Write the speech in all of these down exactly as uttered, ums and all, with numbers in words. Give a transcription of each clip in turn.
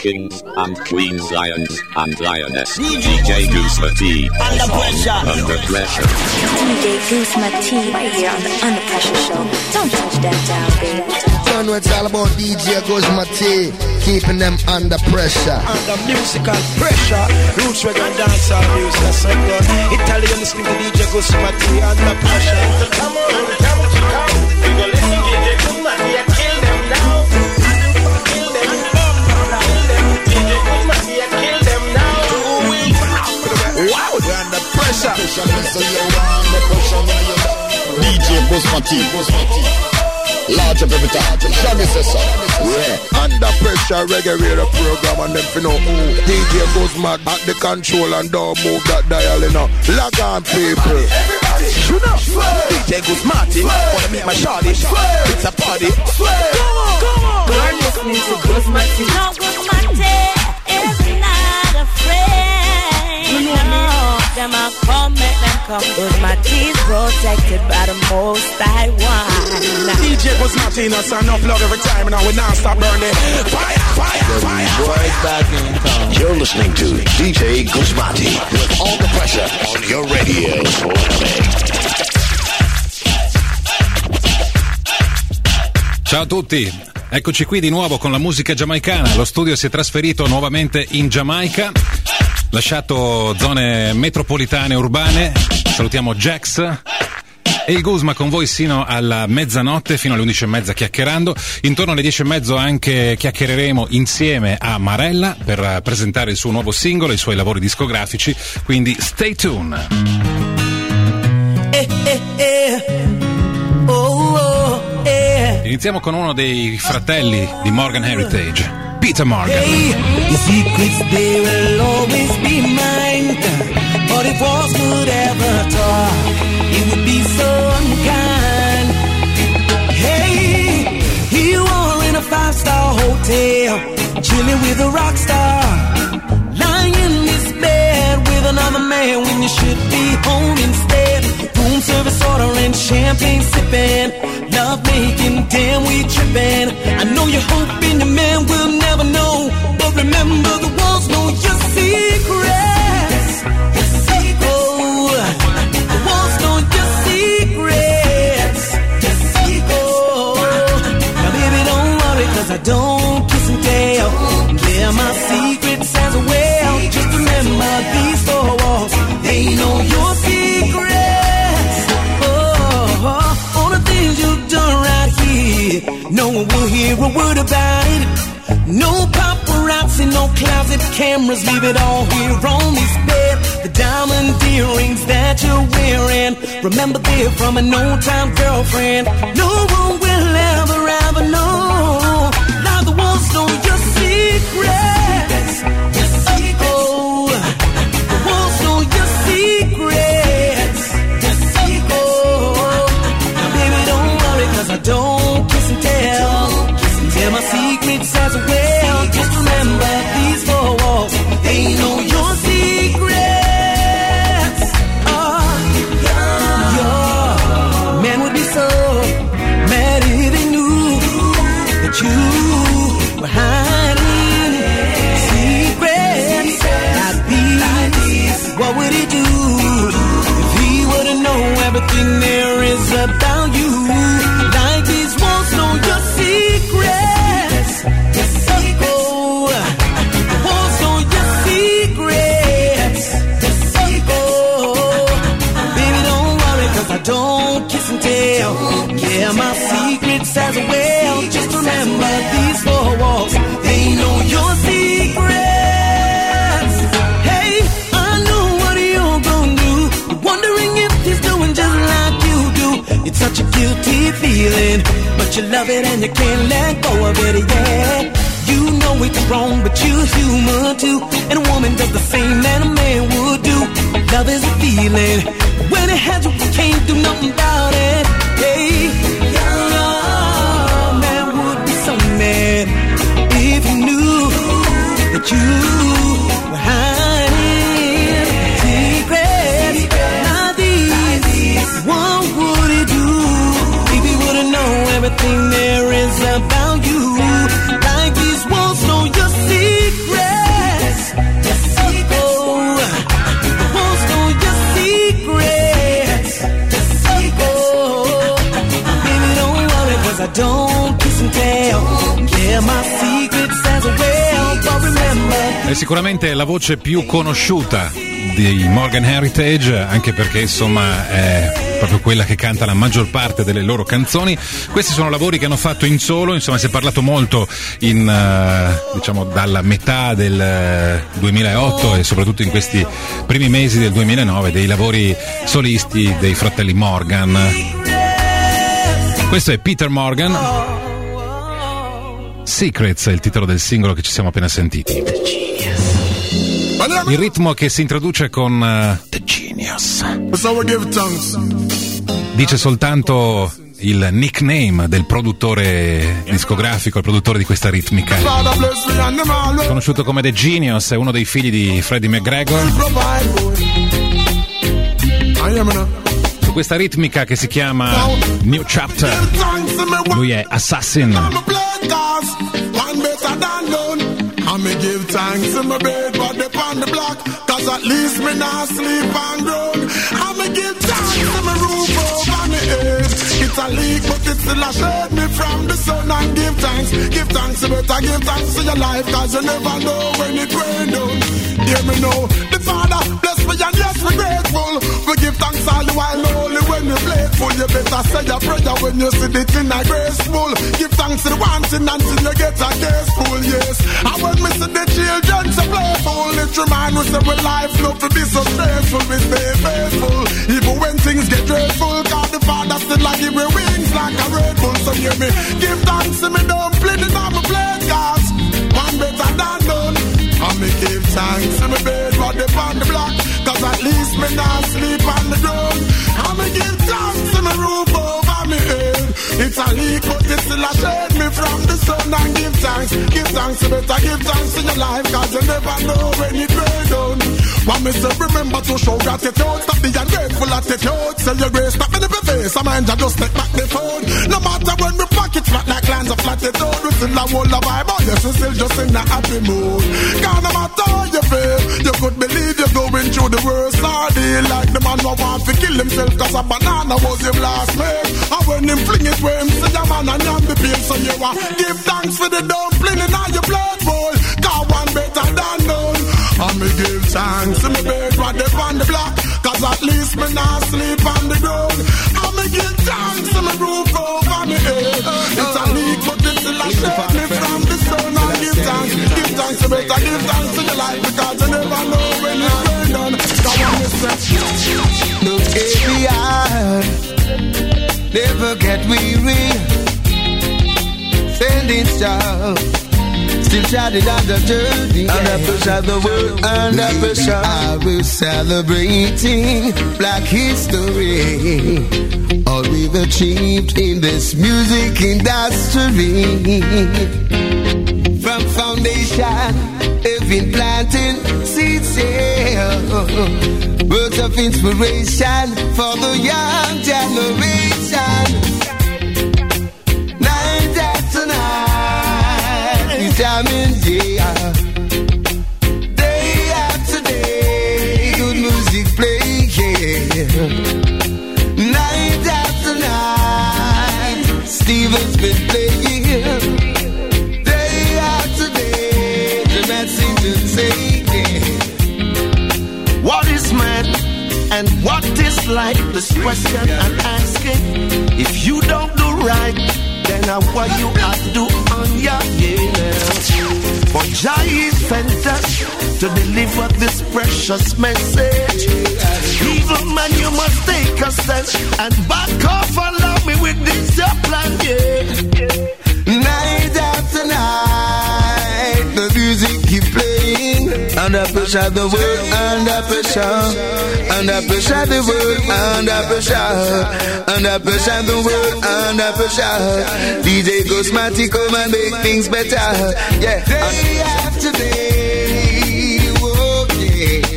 kings and queens, lions and lioness. D J Guzma T. Under pressure. Under pressure. D J Guzma T right here on the Under Pressure Show. Don't touch that down, baby. You know it's all about D J Guzma T, keeping them under pressure. Under musical pressure. Roots reggae and dancehall music. That's so good. Italian listening to D J Guzma T under pressure. Come on, come on, come on. We go listen to D J Guzma T and kill them now. Kill them, kill them. D J Guzma T and kill them now. Wow, we're under pressure. D J Guzma T. Large up every time, Shaggy says so. Yeah. Under pressure, reggae radio program, and them finna move. D J Guzma at the control and don't move that dial, you know. Log on, people. Everybody, you know. D J Guzma T, wanna meet my shawty? It's a party. Come on, come on. You're listening to Guzma T. No, Guzma T is not afraid. You know me. Them a come, make them come. Guzma T is protected by the most I want. D J Guzma T, no son, no plug every time, now we not stop burning. Fire, fire, fire, fire. Back in town. You're listening to D J Guzma T with all the pressure on your radio. Ciao a tutti, eccoci qui di nuovo con la musica giamaicana. Lo studio si è trasferito nuovamente in Giamaica, lasciato zone metropolitane urbane. Salutiamo Jax e il Guzma con voi sino alla mezzanotte, fino alle undici e mezza chiacchierando. Intorno alle dieci e mezzo anche chiacchiereremo insieme a Marella per presentare il suo nuovo singolo, i suoi lavori discografici, quindi stay tuned. Eh, eh, eh. Oh, oh, eh. Iniziamo con uno dei fratelli di Morgan Heritage, Peter Morgan. Hey, your secrets, they will always be mine. But if walls could ever talk, it would be so unkind. Hey, here you are in a five-star hotel, chilling with a rock star, lying in this bed with another man when you should be home instead. Room service ordering, champagne sipping, love making, damn we tripping. I know you're hoping your man will never know, but remember the walls know your secrets. Your secrets. Oh, the walls know your secrets. Your secrets. Oh, now baby don't worry 'cause I don't kiss and tell. Yeah, my secrets as well. Just remember these four walls, they know your secrets. You've done right here, no one will hear a word about it. No paparazzi, no closet cameras, leave it all here on this bed. The diamond earrings that you're wearing, remember they're from an old time girlfriend. No one will ever, ever know. Now the walls know your secrets. Your secrets. Oh, the walls know your secrets. Your secrets. Oh, I don't kiss and tell, tell my secrets as well. Just remember these four walls, they know your secrets. Oh, your man would be so mad if he knew that you were hiding secrets like these. What would he do if he were to know everything there is about you? Know your secrets. Your secrets. Oh, the walls know your secrets. Your secrets. Oh, baby, don't worry 'cause I don't kiss and tell. Yeah, my secrets as well. Just remember these four walls, they know your secrets. Hey, I know what you're gonna do. You're wondering if he's doing just like you do. It's such a guilty feeling, but you love it and you can't let go of it, yeah. You know it's wrong, but you're human too, and a woman does the same that a man would do. Love is a feeling, when it has you, you can't do nothing about it. Hey, your man would be so mad if he knew that you were hiding secrets. Now these, what would he do if he wouldn't know everything there is about you? Like these walls know your secrets. È sicuramente la voce più conosciuta di Morgan Heritage, anche perché insomma è proprio quella che canta la maggior parte delle loro canzoni. Questi sono lavori che hanno fatto in solo, insomma si è parlato molto in uh, diciamo dalla metà del duemilaotto e soprattutto in questi primi mesi del duemilanove dei lavori solisti dei fratelli Morgan. Questo è Peter Morgan, Secrets è il titolo del singolo che ci siamo appena sentiti. Il ritmo che si introduce con uh, The Genius dice soltanto il nickname del produttore discografico, il produttore di questa ritmica. Conosciuto come The Genius, è uno dei figli di Freddie McGregor. Su questa ritmica che si chiama New Chapter, lui è Assassin. I me give thanks in my bed, but they on the block, cause at least me not sleep and groan. I me give thanks in my roof over me head. It's a leak, but it still a shade me from the sun. And give thanks, give thanks, you better give thanks to your life, cause you never know when it rain down. Hear me know, the Father bless me and yes, we grateful. We give thanks all the while, only when we playful. You better say your prayer when you see the thing a graceful. Give thanks to the one thing until you get a case full, yes. I when me see the children so playful, it remind us that we life love to be so stressful. We stay faithful, even when things get dreadful, cause the Father still like give me wings like a Red Bull. So hear me, give thanks to me dumpling in my plate, cause one better than none. And me give thanks to me bed, but they on the block, cause at least me not sleep on the ground. And me give thanks to me roof over me head. It's a leak, but it still a shade me from the sun. And give thanks, give thanks, you better give thanks in your life, cause you never know when it rain down. One me say remember to show gratitude, stop the ungrateful attitude. Say your grace, stop in the face, I mind you just take back the phone. No matter when we pocket flat like lines of latitude, we still a whole of vibe, but yes, we still just in a happy mood. Cause no matter how you feel, you could believe you're going through the worst ordeal. Like the man who want to kill himself, cause a banana was him last mate. And when him fling it where him see a man and yam the pain. So you want give thanks for the dumpling in all your blood bowl, cause one better than none. And me give thanks to me bed what they on the block, cause at least me not sleep on the ground. And me give thanks to me roof over me head. It's a leak but it still a shade me from the sun. And give thanks, give thanks to better, give thanks to your life, because you never know when it's going down. Come on, listen. Look every hour, never get weary, sending stars. Still shouted under dirty, under pressure the world, under pressure. I will celebrating Black history, all we've achieved in this music industry. From foundation, they've been planting seeds here, words of inspiration for the young generation. Night after night, vitamin D, day after day, good music playing. Night after night, Steven's been playing. Day after day, the man seems to say, what is man and what is life? This question I'm asking. If you don't do right, then how what you have to do on your yeah. For Jah is sent us to deliver this precious message. Evil man, you must take a stand and back off. Allow me with this your plan, yeah. Night after night, the music keep playing. Under pressure, the world under pressure. Under pressure, the world under pressure. Under pressure, the world under pressure. D J Ghostmatic come and make things better. Yeah, day after day, whoa, yeah.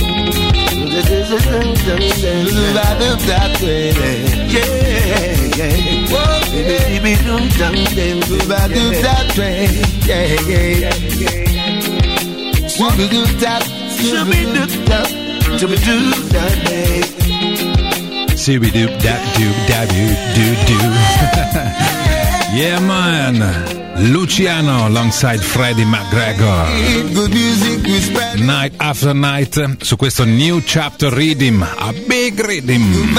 Survive that way, yeah, yeah. Whoa, baby, don't survive that way, yeah, yeah, yeah. Shooby doo tap, shooby doo tap, shooby doo that day. Shooby doo that doo da doo doo doo. Yeah man. Luciano alongside Freddie McGregor. Night After Night su questo New Chapter Rhythm, a big rhythm.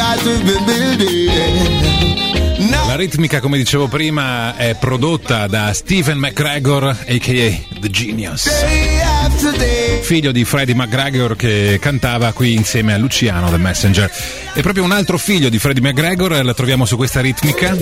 La ritmica, come dicevo prima, è prodotta da Stephen McGregor, a k a. The Genius, figlio di Freddie McGregor, che cantava qui insieme a Luciano, The Messenger. E proprio un altro figlio di Freddie McGregor la troviamo su questa ritmica.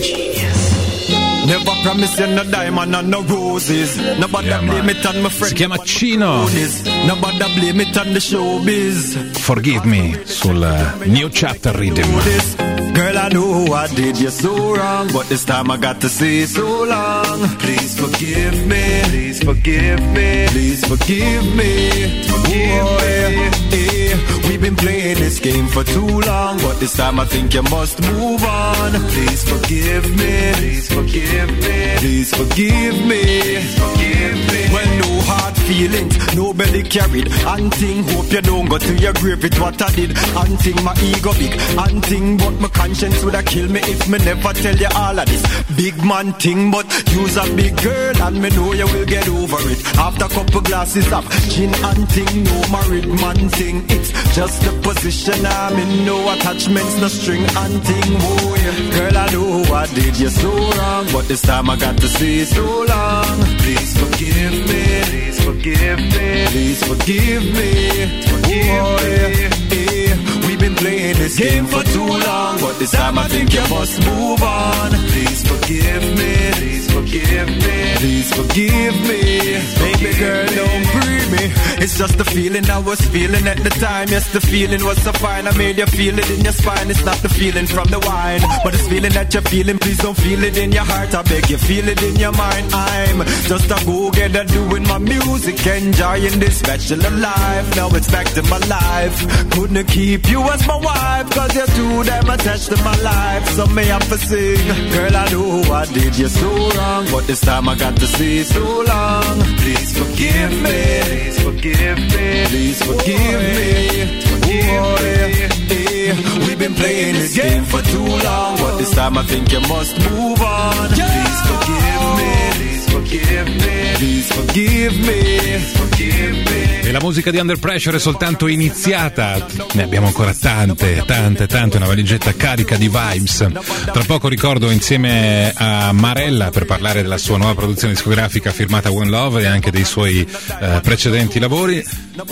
Never promise you no diamond and no roses. Nobody yeah, blame it on my friend. Si chiama Cino. Nobody blame it on the showbiz. Forgive Me sul New Chapter Rhythm. Girl, I know I did you so wrong, but this time I got to say so long. Please forgive me. Please forgive me. Please forgive me. Forgive oh, me. Yeah, yeah. We've been playing this game for too long, but this time I think you must move on. Please forgive me. Please forgive me. Please forgive me. Please forgive me. Well, no hard feelings, no belly carried. And thing, hope you don't go to your grave with what I did. And thing, my ego big. And thing, but my conscience woulda kill me if me never tell you all of this. Big man thing, but you's a big girl, and me know you will get over it. After couple glasses of gin and thing, no married man thing. It's just the position I'm in, no attachments, no string and thing. Oh yeah, girl, I know I did you so wrong, but this time I got to say so long. Please forgive me. Please forgive me. Please forgive me. Forgive oh, me. Yeah, yeah. We've been playing this game for too long, but this time I think you must move on. Please forgive me. Please forgive me. Please forgive me. Baby girl, don't free me. It's just the feeling I was feeling at the time. Yes, the feeling was so fine. I made you feel it in your spine. It's not the feeling from the wine, but it's feeling that you're feeling. Please don't feel it in your heart. I beg you, feel it in your mind. I'm just a go-getter doing my music, enjoying this bachelor life. Now it's back to my life. Couldn't keep you as my wife, cause you're too damn attached to my life. So may I have to sing. Girl, I know I did you so wrong, but this time I got to say so long. Please forgive me. Please forgive me. Please forgive me. Forgive oh, me. Yeah. We've been playing this game for too long, but this time I think you must move on. Please forgive me. Please forgive me. Please forgive me. Forgive me. E la musica di Under Pressure è soltanto iniziata, ne abbiamo ancora tante, tante, tante, una valigetta carica di vibes. Tra poco ricordo insieme a Marella per parlare della sua nuova produzione discografica firmata One Love e anche dei suoi eh, precedenti lavori.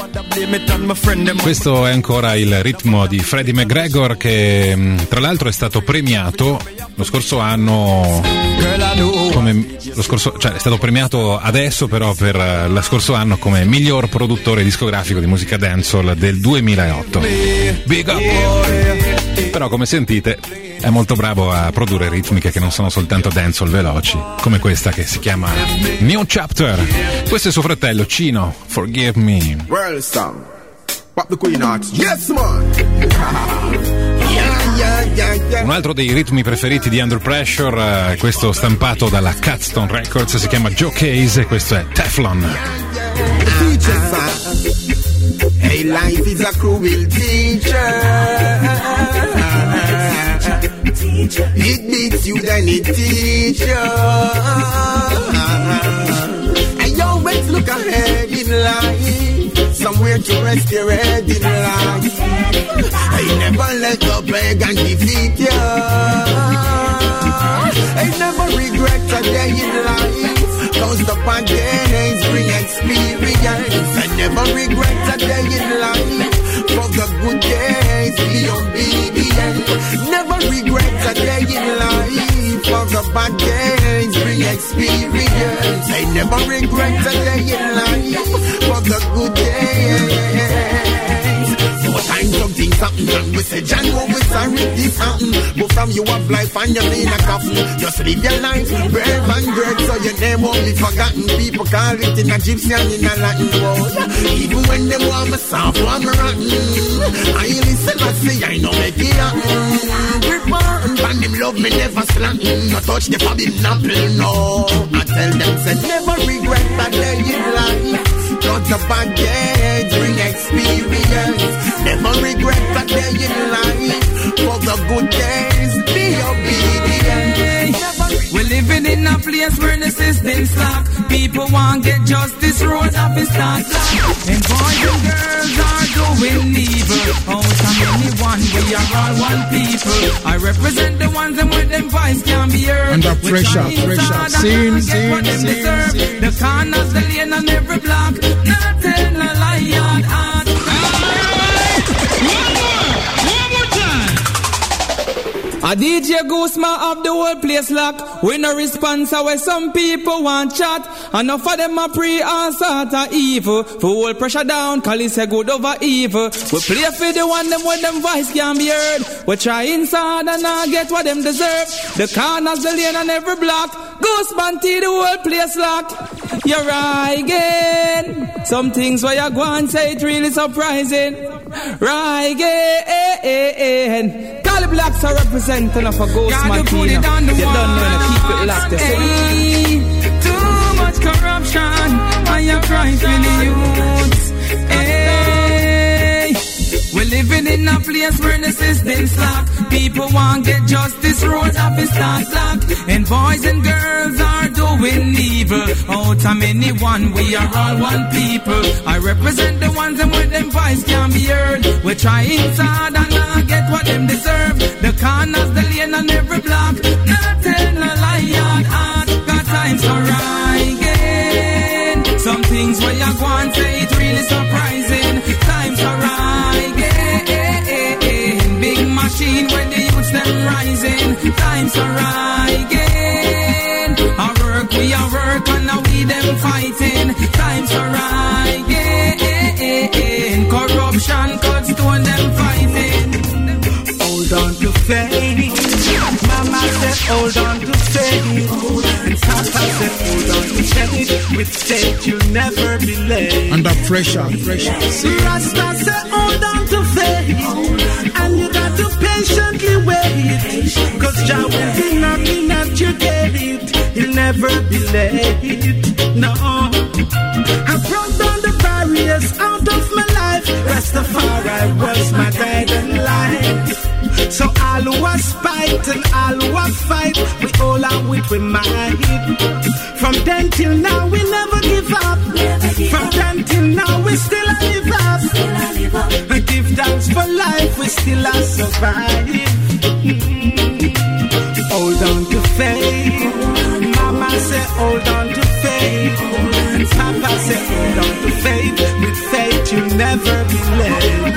Questo è ancora il ritmo di Freddie McGregor, che tra l'altro è stato premiato lo scorso anno come lo scorso, cioè è stato premiato adesso però per lo scorso anno come miglior produttore discografico di musica dancehall del duemilaotto. Big up! Però come sentite è molto bravo a produrre ritmiche che non sono soltanto dancehall veloci, come questa che si chiama New Chapter. Questo è suo fratello Cino, Forgive Me. Well, song. Pop the Queen Arts. Yes, man! Un altro dei ritmi preferiti di Under Pressure, eh, questo stampato dalla Catstone Records, si chiama Joe Case e questo è Teflon. Hey, life is a cruel teacher. It beats you, then it teaches you. I always look ahead in life, somewhere to rest your head in life. I never let up, beg and defeat you. I never regret a day in life, cause the bad days bring experience. I never regret a day in life, for the good days be obedient. Never regret a day in life, for the bad days bring experience. I never regret a day in life, for the good days. Sometimes something happen and we say, John, what we sorry this happen. But from you have life and you mean a coffin. Just live your life, brave and great, so your name won't be forgotten. People call it in a gypsy and in a Latin word. Even when they want me soft, want me rotten, I listen and say, I know make it happen. Prepare and them love me never slanting. No touch the forbidden apple, no. I tell them, say, never regret that day in life. Not the bad days bring experience. Never regret that day in life, for the good days be obedient. We live living in a place where the system's slack. People want get justice, roads up and start black. And boys and girls are doing evil. Out of anyone, we are all one people. I represent the ones and with them voice can be heard. Under pressure, pressure. Scene, scene, scene, scene. The corners, the lane and every block. Not tell a lie, yard, hard. A D J Goosma of the whole place lock. We no response where some people want chat. Enough of them a pre and sort of evil. For whole pressure down, call it say good over evil. We play for the one them when them voice can be heard. We try inside and not get what them deserve. The corners, the lane and every block. Goosman T the whole place lock. You're right again. Some things where you go and say it really surprising. Right again. Call the blacks are representing of a ghost man. You don't know to keep it locked. Hey, too much corruption and you're crying for the youths. Hey, we're living in a place where the system's slack. People want get justice, roads up and start black. And boys and girls are doing evil. Out of anyone, we are all one people. I represent the ones and with them voice can be heard. We try inside and not get what them deserve. The corners, the lane and every block. Not tell a lie, yard, hard. Got times to right again. Some things where you go and say it really surprising. Times to right again. Big machine when the youths them rising. Times to right again. Our work, we are work and now we them fighting. Times to right again. Corruption, cut stone them fighting. Hold on to faith. Mama said hold on to faith. And Papa said hold on to faith. With faith you'll never be late. Under pressure, pressure. Rasta said hold on to faith. And you got to patiently wait. Cause Jah will be knocking at your gate. He'll never be late. No. I broke down the barriers out of my life. Rastafari was my guiding light. So all who are spite and all who are fight, we all are with we might. From then till now we never give up. Never give From up. then till now we still a live up. Still a live up. We give thanks for life, we still a survive. Hold on to faith. Mama say hold on to faith. And Papa say hold on to faith. With faith you'll never be late.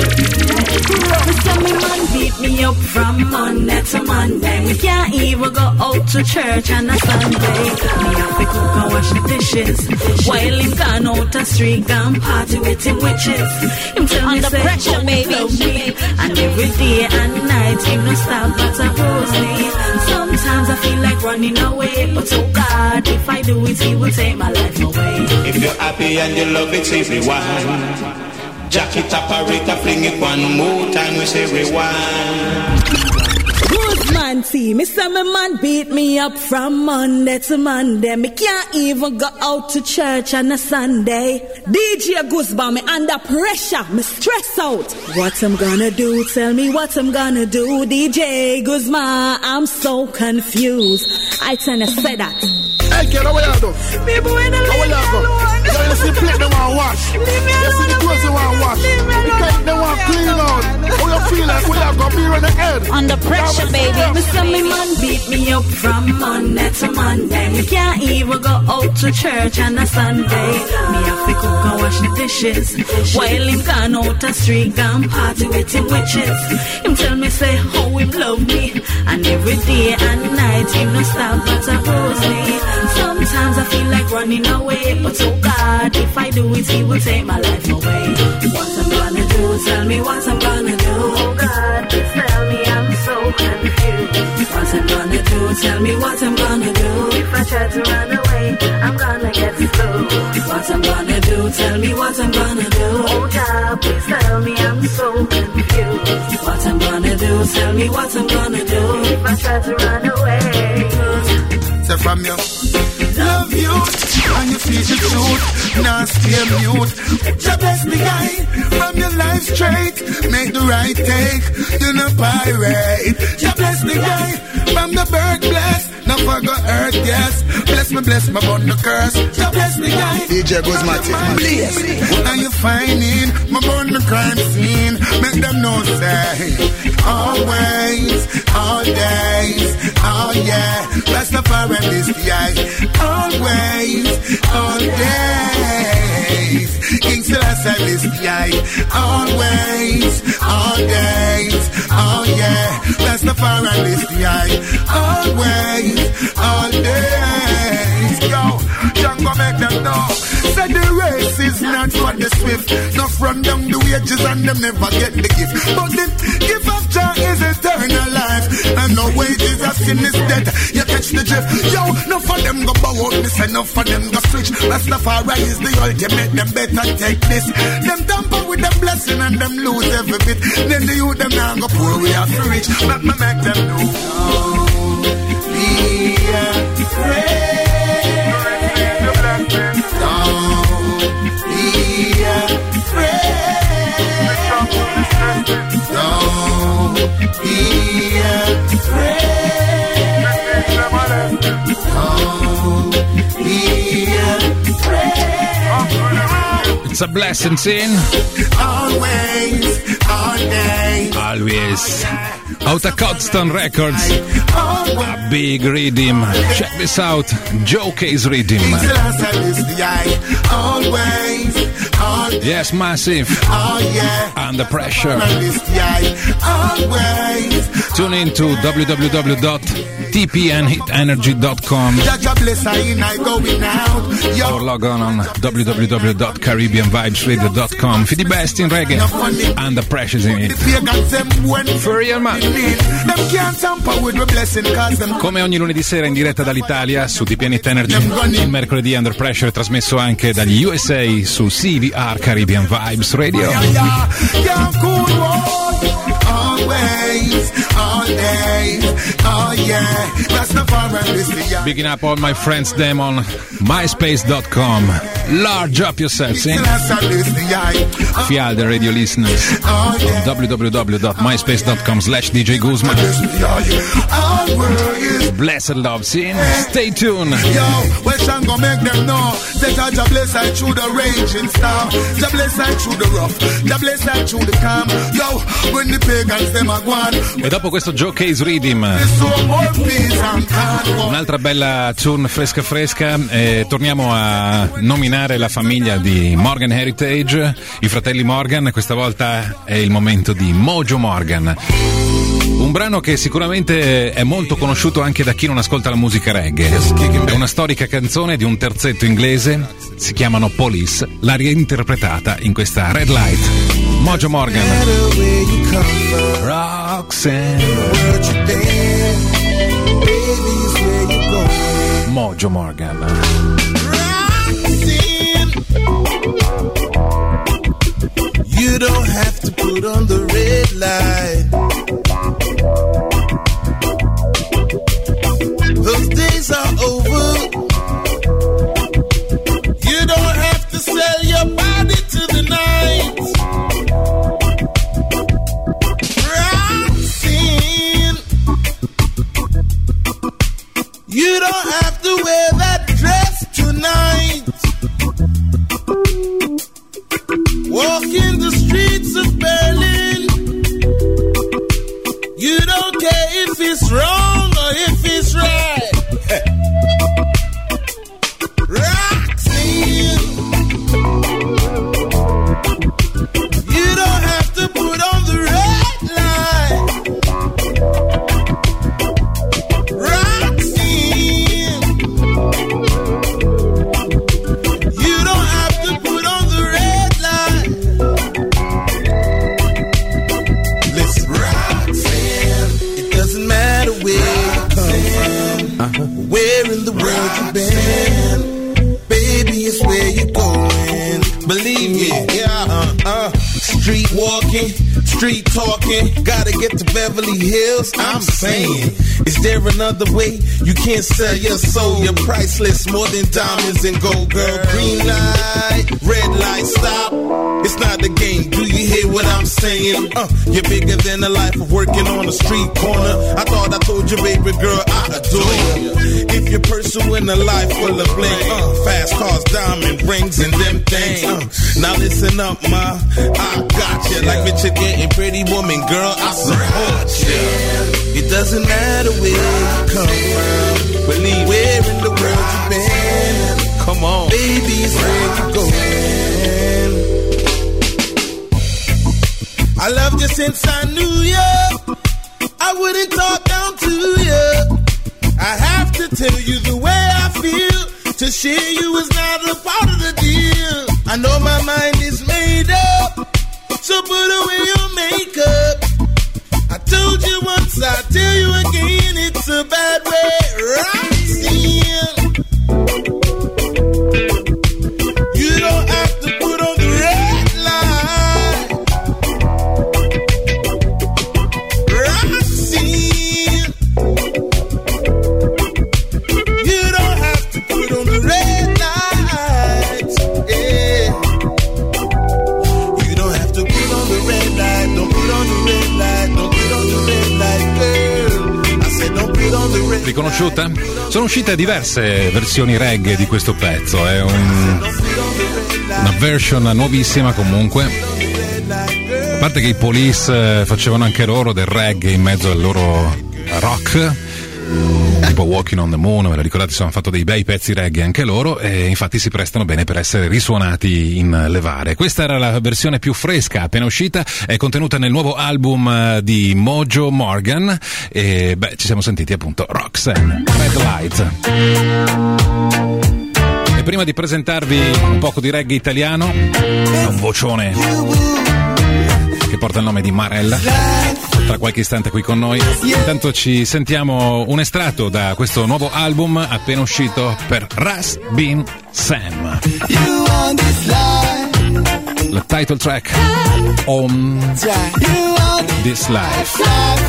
Some man beat me up from Monday to Monday. We can't even go out to church on a Sunday. Me have to cook and wash the dishes while him gone out the street and party with him witches. Him tell me say, pressure, baby. Love me. And every day and night him no stop but oppose me. Sometimes I feel like running away, but oh God, if I do it, he will take my life away. If you're happy and you love it, say rewind. Jack it up, Rita, fling it one more time, we say rewind. Goosman T, me say my man beat me up from Monday to Monday. Me can't even go out to church on a Sunday. D J Goosba, me under pressure, me stress out. What I'm gonna do, tell me what I'm gonna do. D J Goosma, I'm so confused. I tend to say that. Hey, kid, how are you doing? People in the leave me alone. You know, see plate they want wash. Leave me alone. You see the clothes they want wash. Leave me alone. The cake they want clean out. How you feel like we have got beer in the head? Under pressure, baby. Me say me man beat me up from Monday to Monday. Me can't even go out to church on a Sunday. Me have to cook and wash the dishes while him gone out the street and party with him witches. Him tell me say how him love me, and every day and night him no stop but oppose me. Sometimes I feel like running away, but oh God, if I do it, he will take my life away. What I'm gonna do, tell me what I'm gonna do. Oh God, please tell me, I'm so confused. What I'm gonna do, tell me what I'm gonna do. If I try to run away, I'm gonna get slow. What I'm gonna do, tell me what I'm gonna do. Oh God, please tell me, I'm so confused. What I'm gonna do, tell me what I'm gonna do. If I try to run away. Say from you, love you, and you feel the truth, now stay mute. Jah bless the guy, from your life straight, make the right take, you no pirate. Jah bless the guy, from the bird blessed, now enough I go hurt, yes. Bless me, bless me, but no curse. So bless me, guys. D J Guzmati, please. Are you finding my bun the crime scene? Make them know, say, always, all days, oh yeah. Rastafari is the eye. Always, all days. King Selassie is the eye. Always, all days, oh yeah. Rastafari is the eye. Always, all days. Yo, Django make them know. Say the race is not for the swift. Not from down the wages and them never get the gift. But the gift of joy is eternal life. And no wages of sin is death. You catch the drift. Yo, no for them go bow out this and no for them go switch. Rastafari is the ultimate. Them better take this. Them tamper with the blessing and them lose every bit. Then the youth them now go poor. We have to reach. But me make them know. Be afraid. It's a blessing scene. Always, all day. Always. Out of Codston Records. A big rhythm. Check this out. Joe Case rhythm. Always, all day. Yes, massive. Oh yeah. Under pressure. Always. Tune in to w w w dot t p n hit energy dot com or log on on w w w dot caribbean vibes radio dot com for the best in reggae and the pressures in it. For real man. Come ogni lunedì sera in diretta dall'Italia su T P N Hit Energy, il mercoledì Under Pressure è trasmesso anche dagli U S A su C V R Caribbean Vibes Radio. Always, all days, oh yeah. Bigging up all my friends them on myspace dot com. Large up yourself, see? Fial the radio listeners on w w w dot myspace dot com slash D J Guzman. Blessed love scene. Stay tuned. Yo, well, Shango make them know that I just bless I through the raging storm. Just bless I through the rough. Just bless I through the calm. Yo, when the pagans them are gone. E dopo questo Joe Case Rhythm, un'altra bella tune fresca fresca, e torniamo a nominare la famiglia di Morgan Heritage, i fratelli Morgan. Questa volta è il momento di Mojo Morgan, un brano che sicuramente è molto conosciuto anche da chi non ascolta la musica reggae. È una storica canzone di un terzetto inglese, si chiamano Police, l'ha reinterpretata in questa Red Light. Mojo Morgan, Roxanne, Mojo Morgan. You don't have to put on the red light. Those days are over. You don't have to sell your body to the night. Roxanne, you don't have to wear that dress tonight. Walking the streets of Berlin, you don't care if it's wrong or if it's right. Roxanne, you don't have to put on the red light. Roxanne, you don't have to put on the red light. Listen, Roxanne, it doesn't matter where you come from, uh-huh. Where in the world you've been, baby, it's where you're going. Believe me, yeah, uh, uh. Street walking, street talking, gotta get to Beverly Hills. I'm saying, is there another way? You can't sell your soul, you're priceless, more than diamonds and gold, girl. Green light, red light, stop. It's not a game. Do you hear what what I'm saying. Uh, you're bigger than the life of working on a street corner. I thought I told you, baby girl, I adore you. If you're pursuing a life full of bling, uh, fast cars, diamond rings, and them things. Uh, now listen up, ma, I got you. Like Richard getting Pretty Woman, girl, I support you. It doesn't matter where you come from, believe where in the world you've been. Come on, baby, it's where you going. I loved you since I knew you. I wouldn't talk down to you. I have to tell you the way I feel. To share you is not a part of the deal. I know my mind is made up, so put away your makeup. I told you once, I tell you again, it's a bad way. Roxanne, you don't have to put on the red light. Roxanne, you don't have to put on the red light. Yeah, you don't have to put on the red light. Don't put on the red light. Don't put on the red light, girl. I said don't put on the red light. Riconosciuta? Sono uscite diverse versioni reggae di questo pezzo, è un, una version nuovissima comunque. A parte che i Police facevano anche loro del reggae in mezzo al loro rock, tipo Walking on the Moon, ve la ricordate? Sono fatto dei bei pezzi reggae anche loro e infatti si prestano bene per essere risuonati in levare. Questa era la versione più fresca appena uscita, è contenuta nel nuovo album di Mojo Morgan e beh, ci siamo sentiti appunto Roxanne, Red Light. E prima di presentarvi un poco di reggae italiano, un vocione che porta il nome di Marella, tra qualche istante qui con noi. Intanto ci sentiamo un estratto da questo nuovo album appena uscito per Ras Bin Sam. La title track On This Life.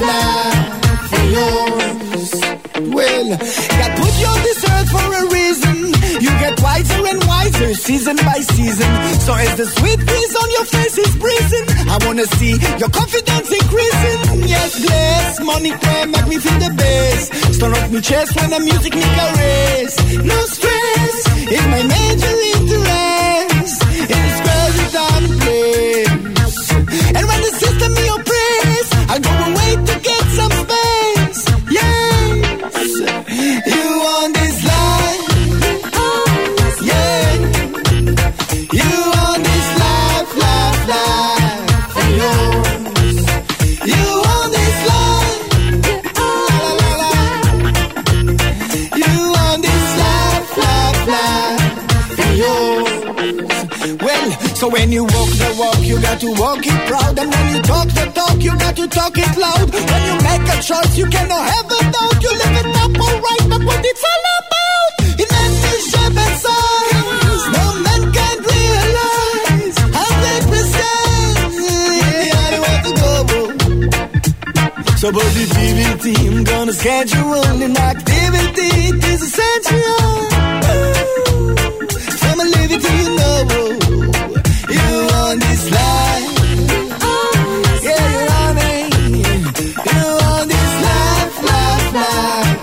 Well, God put you on this earth for a reason. You get wiser and wiser season by season. So as the sweet breeze on your face is breezing, I wanna see your confidence increasing. Yes, bless, money can make me feel the best. Start off me chest when the music me caress. No stress, it's my major interest. It's girls without a place. And when the system me oppress, I go away to get some space. Yes, you want this life. Yeah, you want this life, life, life. Yours. You want this life. La, la, la, la. You want this life, life, life. Yours. Well, so when you walk the walk, you got to walk it proud. And when you talk the talk, you got to talk it loud. When you make a choice, you cannot have a doubt. You live it up alright, but what it's all about, it makes me shape and size. No man can realize one hundred percent. Yeah, I want to go. So positivity, I'm gonna schedule an activity. It is essential. From a live it, you know. You want this life. Yeah, you're on it. You want this life, life, life.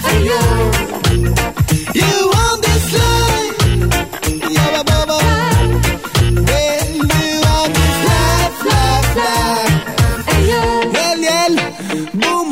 You want this life. Yeah, baba. Yeah, you want this life, life, life. Yeah, yeah. Boom.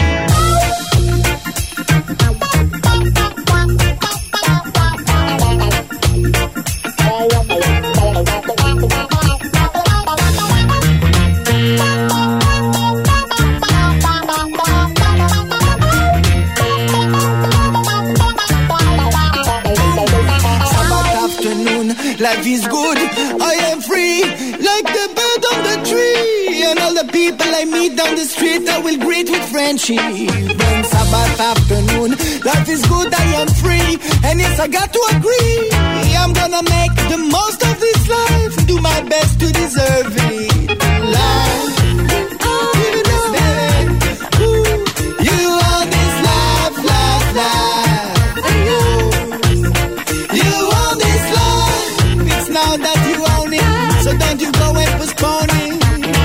Life is good, I am free, like the bird on the tree. And all the people I meet down the street, I will greet with friendship. Then Sabbath afternoon, life is good, I am free. And yes, I got to agree, I'm gonna make the most of this life, do my best to deserve it. Life. Now that you own it, so don't you go and postpone it.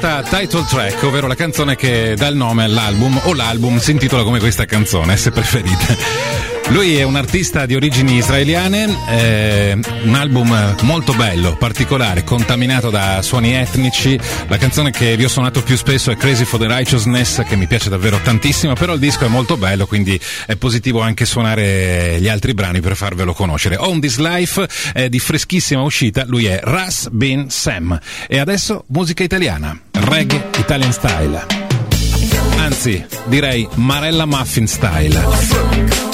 chiamata title track, ovvero la canzone che dà il nome all'album, o l'album si intitola come questa canzone, se preferite. Lui è un artista di origini israeliane, eh, un album molto bello, particolare, contaminato da suoni etnici. La canzone che vi ho suonato più spesso è Crazy for the Righteousness, che mi piace davvero tantissimo, però il disco è molto bello, quindi è positivo anche suonare gli altri brani per farvelo conoscere. On This Life è di freschissima uscita, lui è Ras Bin Sam. E adesso musica italiana, reggae Italian style, anzi direi Marella Muffin style.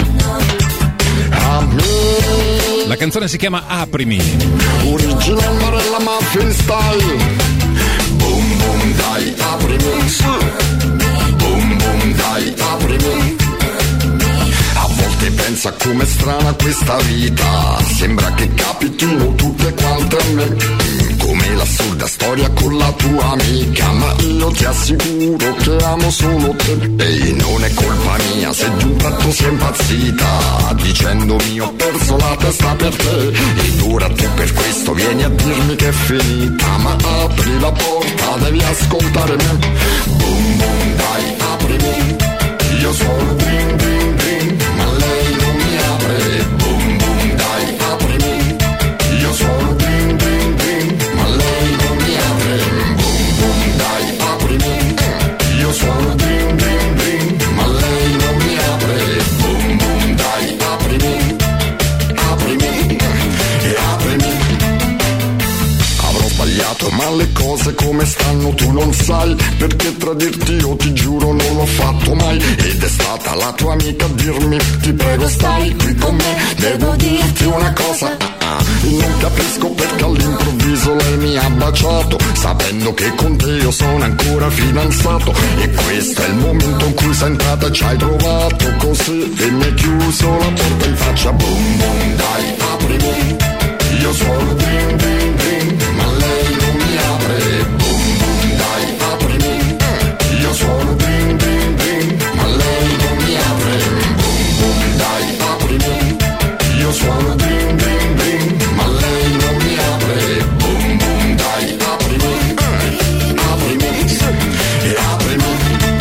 La canzone si chiama Aprimi. Original Marella Muffin style. Boom boom dai, aprimi. Boom boom dai, aprimi. A volte pensa com'è strana questa vita, sembra che capitino tutte quante a me, come l'assurda storia con la tua amica, ma io ti assicuro che amo solo te. E non è colpa mia se di un tratto sei impazzita, dicendomi ho perso la testa per te. Ed ora tu per questo vieni a dirmi che è finita, ma apri la porta, devi ascoltare me. Boom boom dai, aprimi. Io suono ding ding ding, ma lei non mi apre. Boom boom dai, aprimi. Io suono ding ding ding, ma lei non mi apre. Boom boom dai, aprimi. Io suono ding ding ding, ma lei non mi apre. Boom boom dai, aprimi. Aprimi e aprimi. Avrò sbagliato, ma le cose come stanno tu non sai, perché tradirti io ti giuro non l'ho fatto mai. Ed è stata la tua amica a dirmi ti prego stai qui con me, devo dirti una cosa. Ah, non capisco perché all'improvviso lei mi ha baciato, sapendo che con te io sono ancora fidanzato. E questo è il momento in cui sei entrata e ci hai trovato così, e mi hai chiuso la porta in faccia. Boom boom dai, aprimi. Io suono ding ding ding, ma lei non mi apre. Boom boom dai, aprimi. Io suono ding ding ding, ma lei non mi apre. Boom boom dai, aprimi. Io suono ding ding ding, ma lei non mi apre. Boom boom dai, aprimi. Aprimi e aprimi.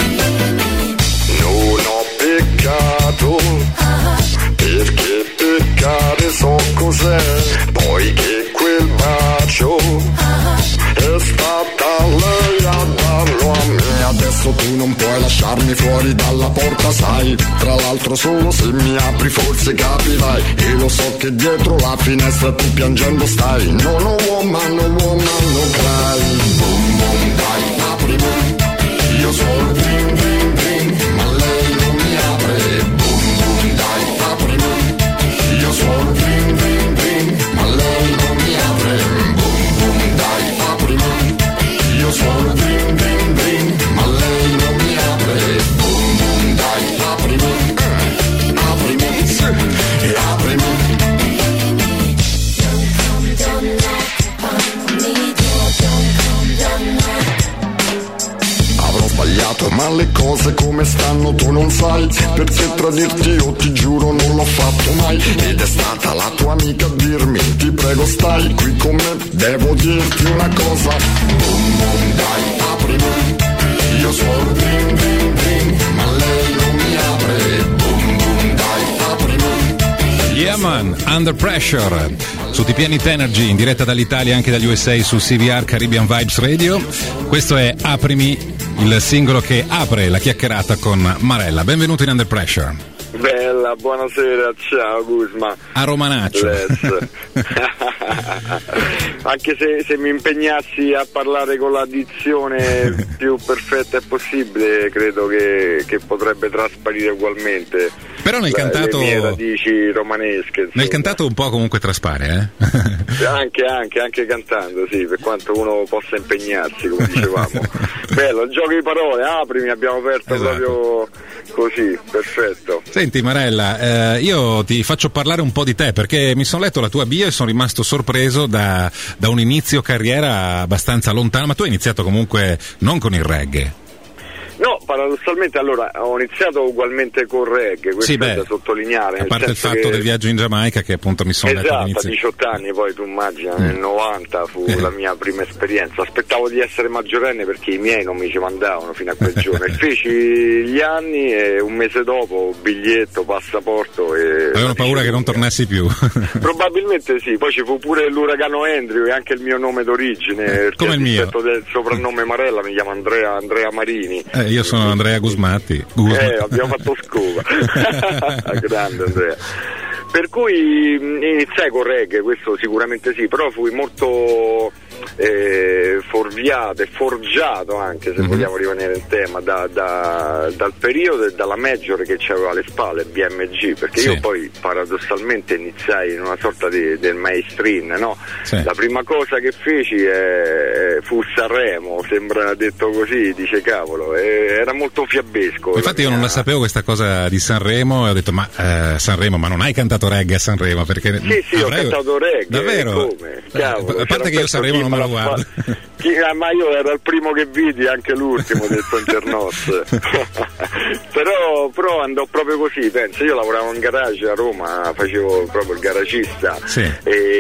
Non ho peccato, perché peccare so cos'è. Poi che quel bacio è stata lei a darlo a me. Adesso tu non puoi lasciarmi fuori dalla porta, sai. Tra l'altro solo se mi apri forse capirai. E lo so che dietro la finestra tu piangendo stai. No no woman, no woman, no cry. Boom boom dai, aprimi. Io sono ding ding ding, ma lei non mi apre. Boom boom dai, aprimi. Io sono ding ding ding, ma lei non mi apre. Boom boom dai, aprimi. Io suono ding ding ding, ma lei non mi apre. Boom boom dai, aprimi. Aprimi e aprimi. Avrò sbagliato, ma le cose come stanno tu non sai, perché tradirti io ti giuro non l'ho fatto mai. Ed è stata la tua amica a dirmi ti prego stai qui con me, devo dirti una cosa. Boom boom dai, aprimi. Io suono ding ding ding, ma lei non mi apre. Boom boom dai, aprimi. Yeah man, Under Pressure su T P N Hit Energy, in diretta dall'Italia anche dagli U S A su C V R Caribbean Vibes Radio. Questo è Aprimi, il singolo che apre la chiacchierata con Marella. Benvenuto in Under Pressure. Bella, buonasera, ciao Guzma. A Romanaccio. Anche se, se mi impegnassi a parlare con la dizione più perfetta possibile, credo che, che potrebbe trasparire ugualmente. Però nel le, cantato le mie radici romanesche. Insomma. Nel cantato un po' comunque traspare, eh? Anche, anche, anche cantando, sì, per quanto uno possa impegnarsi, come dicevamo. Bello, il gioco di parole, aprimi, abbiamo aperto esatto. Proprio così, perfetto. Senti Marella, eh, io ti faccio parlare un po' di te, perché mi sono letto la tua bio e sono rimasto sorpreso da, da un inizio carriera abbastanza lontano, ma tu hai iniziato comunque non con il reggae. No, paradossalmente allora ho iniziato ugualmente con reggae, questo sì, è beh, da sottolineare. A parte il fatto che... del viaggio in Giamaica che appunto mi sono esatto, detto all'inizio. a diciotto anni, poi tu immagina, mm. nel novanta fu eh. la mia prima esperienza. Aspettavo di essere maggiorenne perché i miei non mi ci mandavano fino a quel giorno. E feci gli anni e un mese dopo biglietto, passaporto e... Avevano paura che non tornassi più. Probabilmente sì, poi ci fu pure l'uragano Andrew e anche il mio nome d'origine. Come il mio? Del soprannome Marella mi chiamo Andrea, Andrea Marini. Eh, io sono Andrea Gusmatti. Eh, abbiamo fatto scopa. Grande Andrea. Per cui iniziai con reggae, questo sicuramente sì, però fui molto eh, fuorviato e forgiato anche, se mm-hmm. vogliamo rimanere in tema, da, da, dal periodo e dalla major che c'aveva alle spalle, B M G, perché sì. io poi paradossalmente iniziai in una sorta di, del mainstream, no? Sì. La prima cosa che feci eh, fu Sanremo, sembra detto così, dice cavolo, eh, era molto fiabesco. Infatti io mia... non la sapevo questa cosa di Sanremo e ho detto ma eh, Sanremo, ma non hai cantato reggae a Sanremo? Perché sì sì avrei... ho cantato reggae. Davvero? Come? Cavolo, a parte che io Sanremo non me lo guardo. Chi, ah, ma io ero il primo che vidi, anche l'ultimo del Santernos. però, però andò proprio così, penso, io lavoravo in garage a Roma, facevo proprio il garagista sì.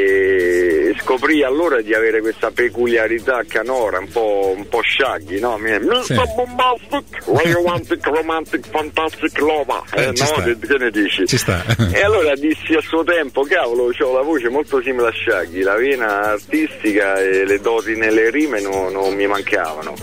e scoprì allora di avere questa peculiarità canora, un po', un po' Shaggy, no? Sì. Bombastic, romantic, romantic, fantastic lova, eh, eh, no? Che, che ne dici? Ci sta. E allora dissi a suo tempo, cavolo, ho la voce molto simile a Shaggy, la vena artistica e le doti nelle rime non, non mi mancavano.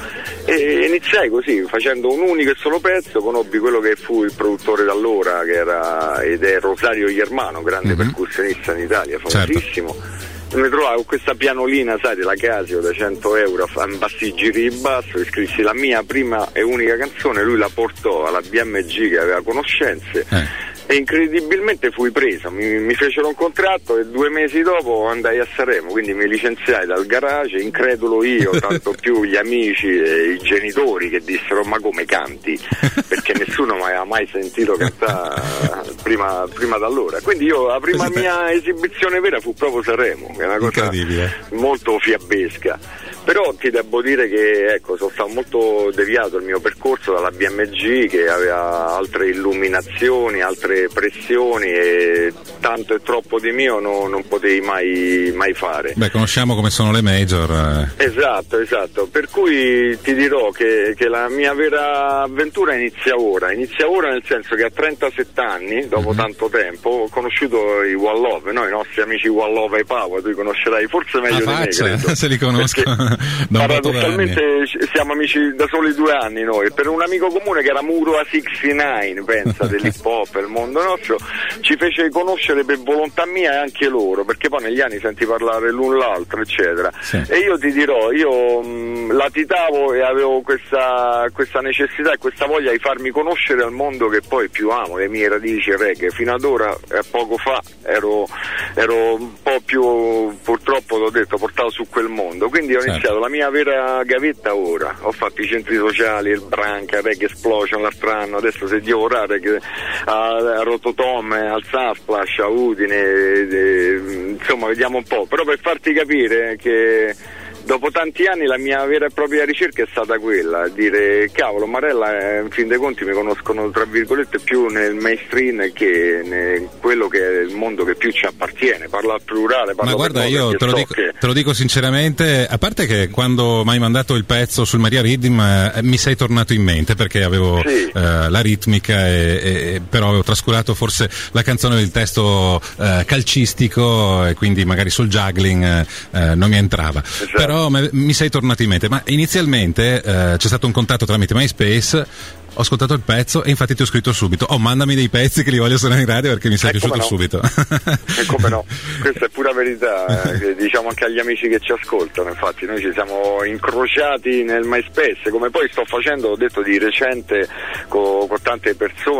E iniziai così, facendo un unico e solo pezzo, conobbi quello che fu il produttore d'allora, che era ed è Rosario Germano, grande mm-hmm. percussionista in Italia, famosissimo. Certo. Mi trovavo con questa pianolina, sai, della Casio da cento euro a bassi giri di basso, e scrissi la mia prima e unica canzone, lui la portò alla B M G che aveva conoscenze. Eh. E incredibilmente fui preso, mi, mi fecero un contratto e due mesi dopo andai a Sanremo, quindi mi licenziai dal garage, incredulo io, tanto più gli amici e i genitori che dissero ma come canti? Perché nessuno mi aveva mai sentito cantare prima, prima d'allora. Quindi io la prima mia esibizione vera fu proprio Sanremo, che è una cosa molto fiabesca. Però ti devo dire che ecco, sono stato molto deviato il mio percorso dalla B M G, che aveva altre illuminazioni, altre pressioni e tanto e troppo di mio no, non potevi mai, mai fare. Beh, conosciamo come sono le major. Eh. Esatto, esatto. Per cui ti dirò che, che la mia vera avventura inizia ora. Inizia ora nel senso che a trentasette anni, dopo mm-hmm. tanto tempo, ho conosciuto i One Love, no? I nostri amici One Love e Paua, tu li conoscerai forse meglio ah, di faccia, me. Credo. Se li conosco. Paradossalmente siamo amici da soli due anni noi, per un amico comune che era Muro a sessantanove, pensa, dell'hip hop, il mondo nostro, ci fece conoscere per volontà mia e anche loro, perché poi negli anni senti parlare l'un l'altro eccetera. Sì. E io ti dirò, io mh, latitavo e avevo questa, questa necessità e questa voglia di farmi conoscere al mondo che poi più amo, le mie radici reggae. Fino ad ora, eh, poco fa, ero, ero un po' più, purtroppo l'ho detto, portato su quel mondo, quindi ho certo. iniziato la mia vera gavetta ora, ho fatto i centri sociali, il Branca, Reggae Explosion l'altro anno, adesso se Dio vorrà a, a Rototom, al Sunsplash, a Udine, e, e, insomma vediamo un po', però per farti capire che dopo tanti anni la mia vera e propria ricerca è stata quella, dire cavolo Marella, in fin dei conti mi conoscono tra virgolette più nel mainstream che in quello che è il mondo che più ci appartiene, parlo al plurale, parlo. Ma guarda, io te lo, so dico, che... te lo dico sinceramente, a parte che quando mi hai mandato il pezzo sul Maria Rhythm eh, mi sei tornato in mente perché avevo sì. eh, la ritmica e, e però avevo trascurato forse la canzone del testo eh, calcistico e quindi magari sul juggling eh, non mi entrava. Esatto. Però mi sei tornato in mente, ma inizialmente eh, c'è stato un contatto tramite MySpace, ho ascoltato il pezzo e infatti ti ho scritto subito, oh mandami dei pezzi che li voglio suonare in radio perché mi sei eh, piaciuto no. subito. E come no, questa è pura verità, eh, che diciamo anche agli amici che ci ascoltano, infatti noi ci siamo incrociati nel MySpace, come poi sto facendo, ho detto di recente, con, con tante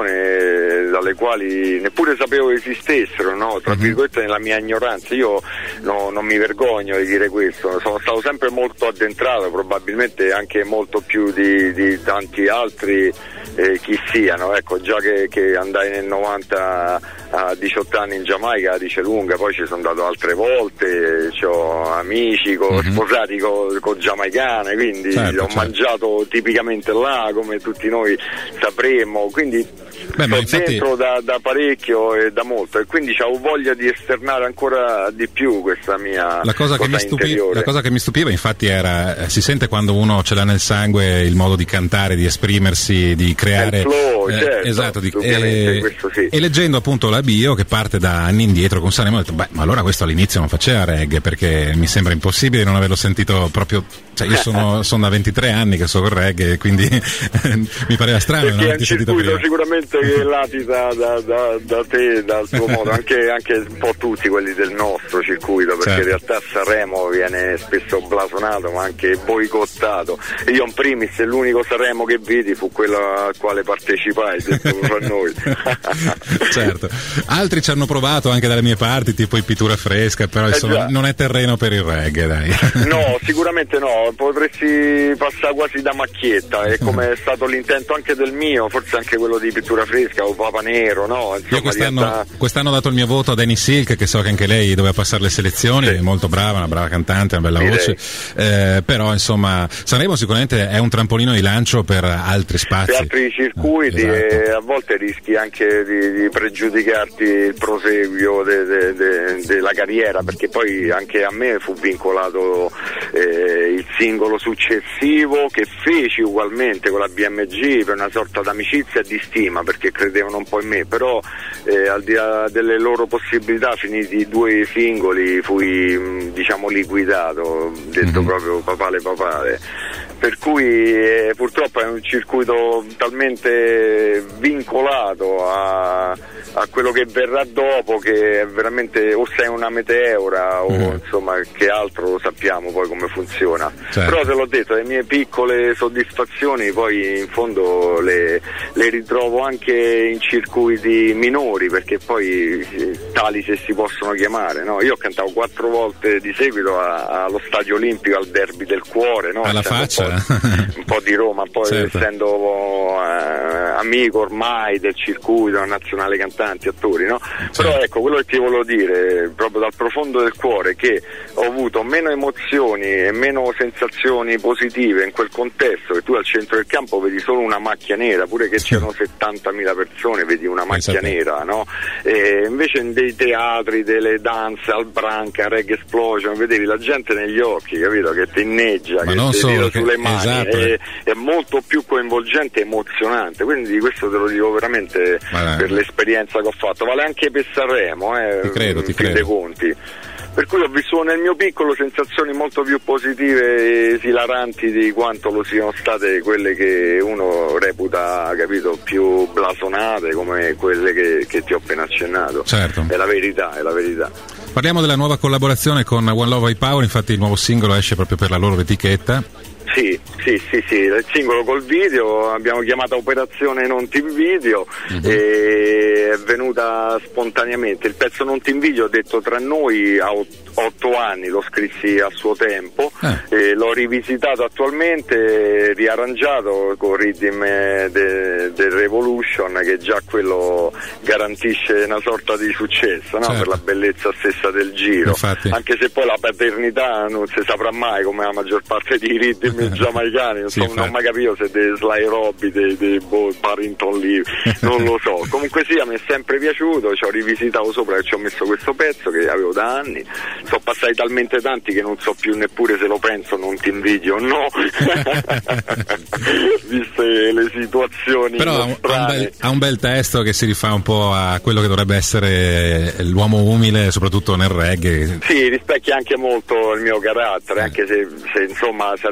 persone dalle quali neppure sapevo esistessero, no? Tra mm-hmm. virgolette nella mia ignoranza, io no, non mi vergogno di dire questo, sono stato sempre molto addentrato, probabilmente anche molto più di, di tanti altri eh, chi siano, ecco, già che, che andai nel novanta a diciotto anni in Giamaica dice lunga, poi ci sono andato altre volte, ho amici co, mm-hmm. sposati con co giamaicane, quindi certo, ho certo. mangiato tipicamente là come tutti noi sapremmo, quindi Beh, sto infatti... dentro da, da parecchio e da molto, e quindi ho voglia di esternare ancora di più questa mia la cosa, cosa che mi stupiva, interiore. la cosa che mi stupiva infatti era, eh, si sente quando uno ce l'ha nel sangue il modo di cantare, di esprimersi, di creare il flow, eh, certo, esatto, di, eh, questo sì. E leggendo appunto la bio che parte da anni indietro con Sanremo ho detto beh, ma allora questo all'inizio non faceva reggae, perché mi sembra impossibile non averlo sentito proprio, cioè io sono, sono da ventitré anni che so il reggae, quindi mi pareva strano perché non è un averti sentito prima. circuito sicuramente che latita da, da, da te, dal tuo modo, anche, anche un po' tutti quelli del nostro circuito, perché certo. in realtà Sanremo viene spesso blasonato ma anche boicottato, e io in primis l'unico Sanremo che vidi fu quello al quale partecipai, detto fra noi. Certo, altri ci hanno provato anche dalle mie parti, tipo i Pittura Fresca, però eh insomma già. non è terreno per il reggae, dai. No, sicuramente no, potresti passare quasi da macchietta, è come è stato l'intento anche del mio, forse anche quello di Pittura Fresca o Papa Nero, no? Insomma, io quest'anno, diventa... quest'anno ho dato il mio voto a Danny Silk, che so che anche lei doveva passare le selezioni, sì. È molto brava, una brava cantante, una bella Direi. voce, eh, però insomma Sanremo sicuramente è un trampolino di lancio per altri spazi, per altri circuiti, esatto. E a volte rischi anche di, di pregiudicarti il proseguio de, de, de, della carriera, perché poi anche a me fu vincolato eh, il singolo successivo che feci ugualmente con la B M G per una sorta d'amicizia e di stima, perché credevano un po' in me, però eh, al di là delle loro possibilità, finiti i due singoli, fui mh, diciamo liquidato, detto mm-hmm. proprio papale papale, per cui eh, purtroppo è un circuito talmente vincolato a, a quello che verrà dopo, che è veramente o sei una meteora o mm. insomma che altro lo sappiamo poi come funziona, certo. Però te l'ho detto, le mie piccole soddisfazioni poi in fondo le, le ritrovo anche in circuiti minori, perché poi tali se si possono chiamare, no? Io ho cantato quattro volte di seguito a, allo Stadio Olimpico al Derby del Cuore, no? Alla faccia un po', un po' di Roma, poi certo. essendo eh, amico ormai del circuito nazionale cantanti, attori, no? Certo. Però ecco, quello che ti volevo dire proprio dal profondo del cuore, che ho avuto meno emozioni e meno sensazioni positive in quel contesto, che tu al centro del campo vedi solo una macchia nera, pure che c'erano settantamila persone vedi una macchia nera, no? E invece in dei teatri, delle danze al Branca, Reggae Explosion, vedevi la gente negli occhi, capito? Che ti inneggia, ma che non ti solo tira che, sulle mani, esatto. è, è molto più coinvolgente e emozionante, quindi questo te lo dico veramente ma per l'esperienza che ho fatto, vale anche per Sanremo, eh, ti credo, ti fin dei credo. conti. Per cui ho vissuto nel mio piccolo sensazioni molto più positive e esilaranti di quanto lo siano state quelle che uno reputa, capito, più blasonate, come quelle che, che ti ho appena accennato. Certo. È la verità, è la verità. Parliamo della nuova collaborazione con One Love High Power, infatti il nuovo singolo esce proprio per la loro etichetta. Sì, sì, sì, sì, il singolo col video, abbiamo chiamato Operazione Non Ti Invidio, mm-hmm. e è venuta spontaneamente. Il pezzo Non Ti Invidio, ho detto tra noi, a otto anni, lo scrissi a suo tempo, eh. e l'ho rivisitato attualmente, riarrangiato con Rhythm de, del Revolution, che già quello garantisce una sorta di successo, no? Certo. Per la bellezza stessa del giro. Infatti. Anche se poi la paternità non si saprà mai, come la maggior parte di ritmi giamaicani, non, sì, so, non ho mai capito se dei Sly Robbie, dei, dei boh, Barrington Lee, non lo so. Comunque sia, mi è sempre piaciuto, ci ho rivisitato sopra e ci ho messo questo pezzo che avevo da anni, sono passati talmente tanti che non so più neppure se lo penso Non Ti Invidio o no, viste le situazioni. Però ha un, bel, ha un bel testo che si rifà un po' a quello che dovrebbe essere l'uomo umile, soprattutto nel reggae. Sì, rispecchia anche molto il mio carattere, anche se, se insomma sarebbe anche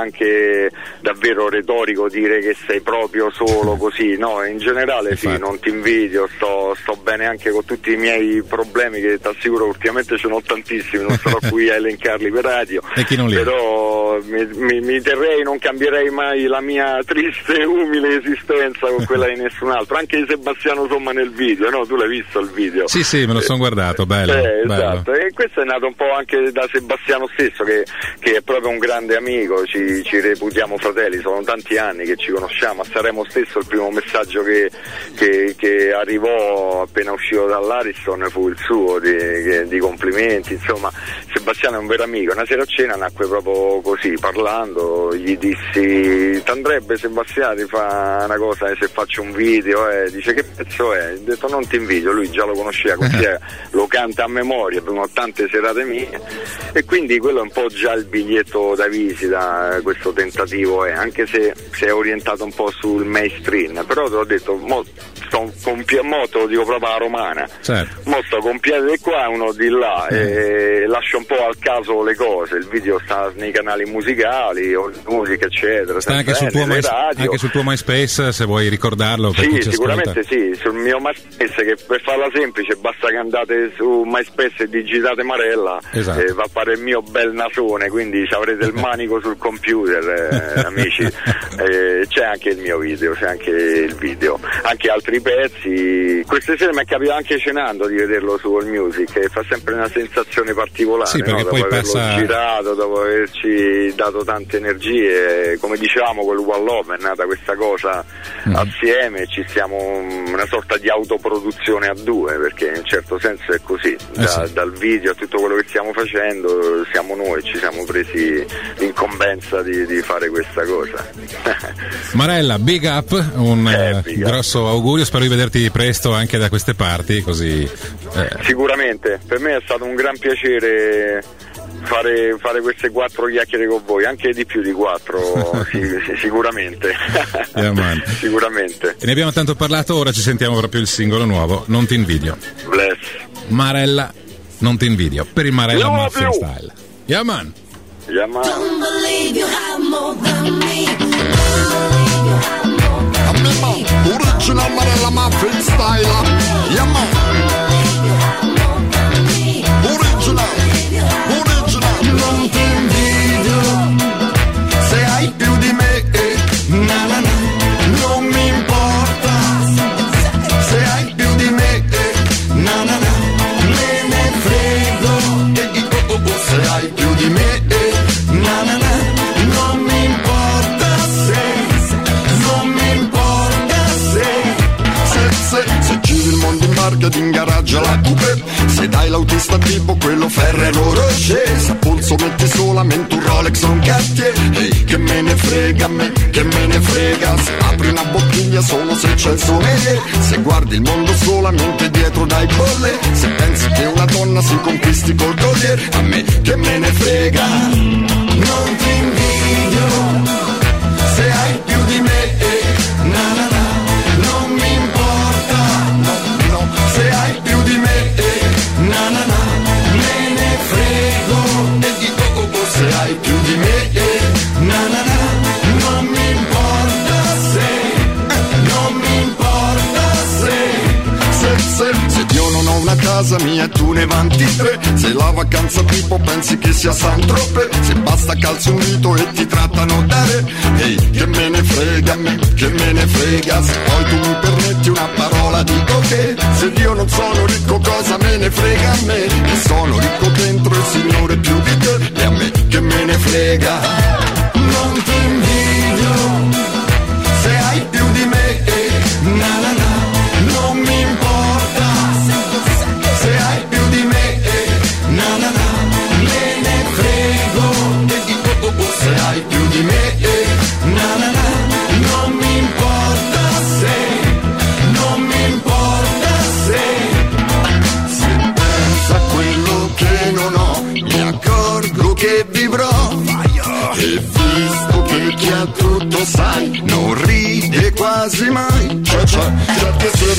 anche davvero retorico dire che sei proprio solo così, no, in generale sì, non ti invidio, sto, sto bene anche con tutti i miei problemi che ti assicuro ultimamente ce n'ho tantissimi, non sarò qui a elencarli per radio, e chi non li però mi, mi, mi terrei, non cambierei mai la mia triste e umile esistenza con quella di nessun altro, anche di Sebastiano Somma nel video, no? Tu l'hai visto il video? Sì, sì, me lo sono guardato, bello, eh, bello. Esatto, e questo è nato un po' anche da Sebastiano stesso, che, che è proprio un grande amico, ci, ci reputiamo fratelli, sono tanti anni che ci conosciamo, a Sanremo stesso il primo messaggio che, che, che arrivò appena uscito dall'Ariston fu il suo, di, che, di complimenti, insomma Sebastiano è un vero amico. Una sera a cena nacque proprio così, parlando, gli dissi t'andrebbe Sebastiano di fa una cosa, se faccio un video, eh. Dice che pezzo è? Ho detto non ti invidio, lui già lo conosceva così, eh, lo canta a memoria, abbiamo tante serate mie, e quindi quello è un po' già il biglietto da visita, questo tentativo è, anche se si è orientato un po' sul mainstream, però te l'ho detto, mo sto con pie- mo te lo dico proprio a romana, certo. Mo sto con piede di qua e uno di là, mm. e lascio un po' al caso le cose, il video sta nei canali musicali, o musica eccetera, sta anche sul, tuo my, anche sul tuo MySpace, se vuoi ricordarlo per sì, chi ci sicuramente ascolta. Sì, sul mio MySpace, che per farla semplice basta che andate su MySpace e digitate Marella, esatto. eh, va a fare il mio bel nasone, quindi ci avrete il manico sul computer, eh, amici, eh, c'è anche il mio video, c'è anche il video, anche altri pezzi. Queste sere mi è capitato anche cenando di vederlo su All Music, e fa sempre una sensazione particolare, sì, perché no? poi Dopo averlo passa... girato, dopo averci dato tante energie, come dicevamo con One Love è nata questa cosa mm. assieme, ci stiamo una sorta di autoproduzione a due, perché in un certo senso è così, da, eh sì. dal video a tutto quello che stiamo facendo siamo noi, ci siamo presi l'incombenza di, di fare questa cosa. Marella, big up, un eh, big grosso up. augurio, spero di vederti presto anche da queste parti, così eh. Sicuramente, per me è stato un gran piacere fare, fare queste quattro chiacchiere con voi, anche di più di quattro, sì, sì, sicuramente. Yeah, sicuramente. E ne abbiamo tanto parlato, ora ci sentiamo proprio il singolo nuovo, Non ti invidio. Bless. Marella, Non ti invidio, per il Marella Muffin Style. Yeah man. Yeah man. Don't believe you have more than me. Original Marella Muffin Style. Yeah man. Original. Non ti invidio se hai più di me, na na na, non mi importa se hai più di me, na na na, me ne frego, se hai più di me, na na na, non mi importa se, non mi importa se, se, se, se giri il mondo in barca ti ingaraggia la coupe, se dai l'autista tipo quello Ferrero Rocher, se a polso metti solamente un Rolex o un Cartier, ehi, che me ne frega a me, che me ne frega, se apri una bottiglia solo se c'è il sommelier, se guardi il mondo solamente dietro dai bolle, se pensi che una donna si conquisti col collier, a me che me ne frega. Non ti invidio se hai più di me, na na na, non mi importa, no, no, se hai più di me, na na na, me ne frego, oh, oh, oh, se hai più di me, na na na, non mi importa se, non mi importa se, se, se, se io non ho una casa mia e tu ne vanti tre, se la vacanza tipo pensi che sia Saint-Tropez, se basta calzi un dito e ti trattano da re, ehi, che me ne frega a me, che me ne frega, se poi tu mi permetti una parola dico che, se io non sono ricco cosa me ne frega a me, che sono ricco dentro il Signore più di te, e a me che me ne frega. Non ti invidio se hai più di me, na na na, non mi importa se hai più di me, na na na, me ne frego, oh, oh, oh, se hai più di me, na na na, non mi importa se, non mi importa se, se penso a quello che non ho, mi accorgo che vivrò,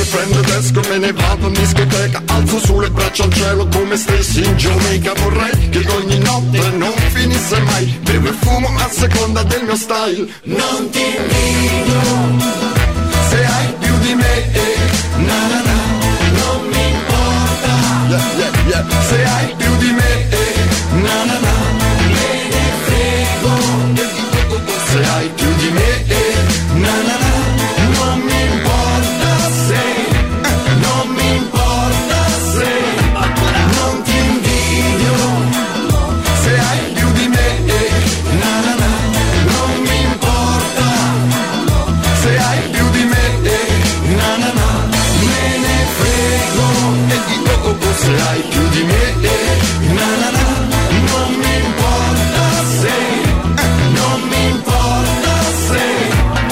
prende desco, me ne vado in discoteca, alzo sulle braccia al cielo come stessi in Giamaica. Vorrei che ogni notte non finisse mai, bevo e fumo a seconda del mio style. Non ti invidio se hai più di me, eh. na na na, non mi importa, yeah, yeah, yeah. Se hai più di me, eh. na na na, me ne frego, se hai più di me, eh. na na na, non mi importa se, eh. non mi importa se, non ti invidio, se hai più di me, eh. na na na, non mi importa, se hai più di me, eh. na na na, me ne frego, eh. oh, oh, oh, se hai più di me, eh. na na na, non mi importa se, eh. non mi importa se.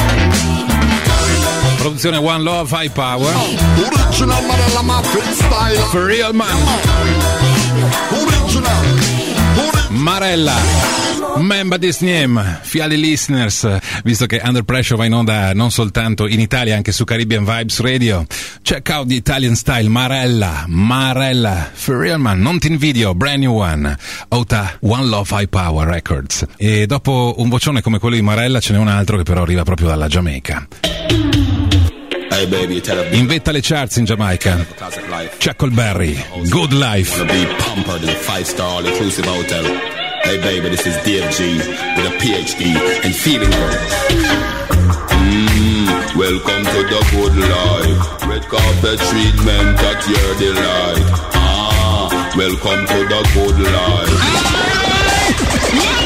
Produzione One Love High Power. Original Marella Muffin style. For real man. Original. Marella. Member this name, fiali listeners, visto che Under Pressure va in onda non soltanto in Italia, anche su Caribbean Vibes Radio. Check out the Italian style, Marella, Marella, for real man, non ti invidio, brand new one, Ota One Love High Power Records. E dopo un vocione come quello di Marella ce n'è un altro che però arriva proprio dalla Giamaica. Hey baby, tell her in vetta alle charts in Giamaica. Chuckleberry, Good Life. Wanna be pampered in a five-star all-inclusive hotel. Hey baby, this is Dave G with a P H D in feeling good. Mm, welcome to the good life. Red carpet treatment at your delight. Ah, welcome to the good life. One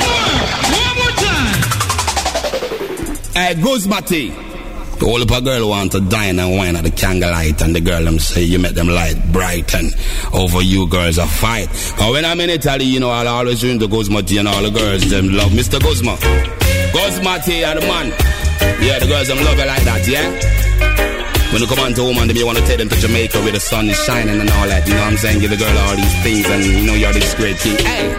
more, one more time. Hey, Guzmati. All of a girl want to dine and wine at the candlelight, and the girl them say you make them light bright, and over you girls a fight. But when I'm in Italy, you know I'll always drink the Guzmati, and all the girls them love Mister Guzma. Guzmati and the man. Yeah, the girls them love it like that, yeah? When you come on to woman, you want to take them to Jamaica where the sun is shining and all that, you know what I'm saying? Give the girl all these things and you know you're this great thing. Hey!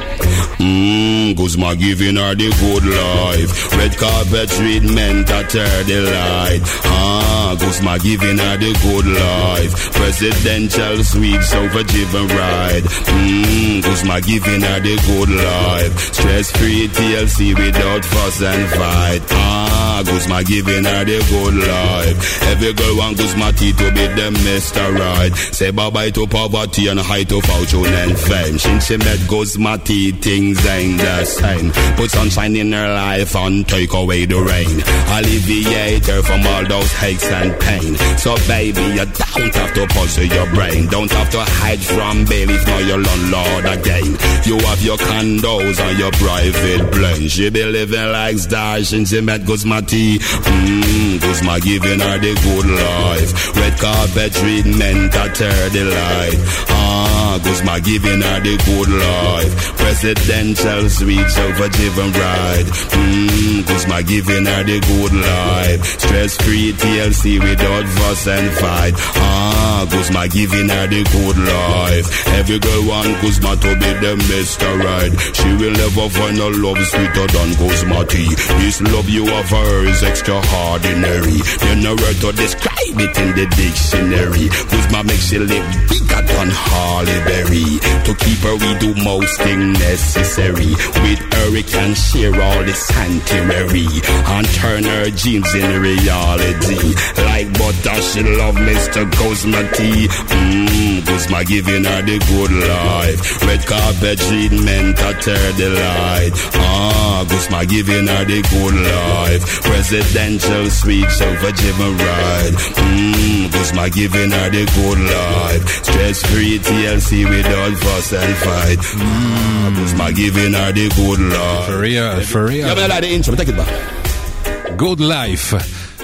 Mmm, Guzma giving her the good life. Red carpet treatment at her delight. Ah, Guzma giving her the good life. Presidential suite, sofa jiven ride. Mmm, Guzma giving her the good life. Stress-free T L C without fuss and fight. Ah, Guzma giving her the good life. Every girl want Guzmati to be the Mister Right. Say bye-bye to poverty and hi to fortune and fame. Since she met Guzmati, things ain't the same. Put sunshine in her life and take away the rain. Alleviate her from all those aches and pain. So baby, you don't have to puzzle your brain. Don't have to hide from bailiff, now you're landlord again. You have your condos and your private plane. She be living like stars since she met Guzmati. Mmm, Guzma giving her the good life. Red carpet treatment at her delight. Ah, Guzma giving her the good life. Presidential suite, sofa jiven ride. Mmm, Guzma giving her the good life. Stress-free T L C without fuss and fight. Ah, Guzma giving her the good life. Every girl want Guzma to be the Mister Right. She will never find a love sweeter than Guzmati. This love you have for her is extraordinary. You know where to describe it in the dictionary. Guzma makes she live bigger than Harley Berry. To keep her we do most things necessary. With her we can share all the sanctuary and turn her dreams in reality. Like butter she love Mister Guzmati. Mmm, Guzma giving her the good life. Red carpet treatment at her delight. Ah, Guzma giving her the good life. Presidential suite, sofa jiven ride. Mmm, Guzma giving her the good life. Stress-free T L C without fuss and fight. Mmm, Guzma giving her the good life. For real, for real. Yeah, like the intro, take it back. Good Life.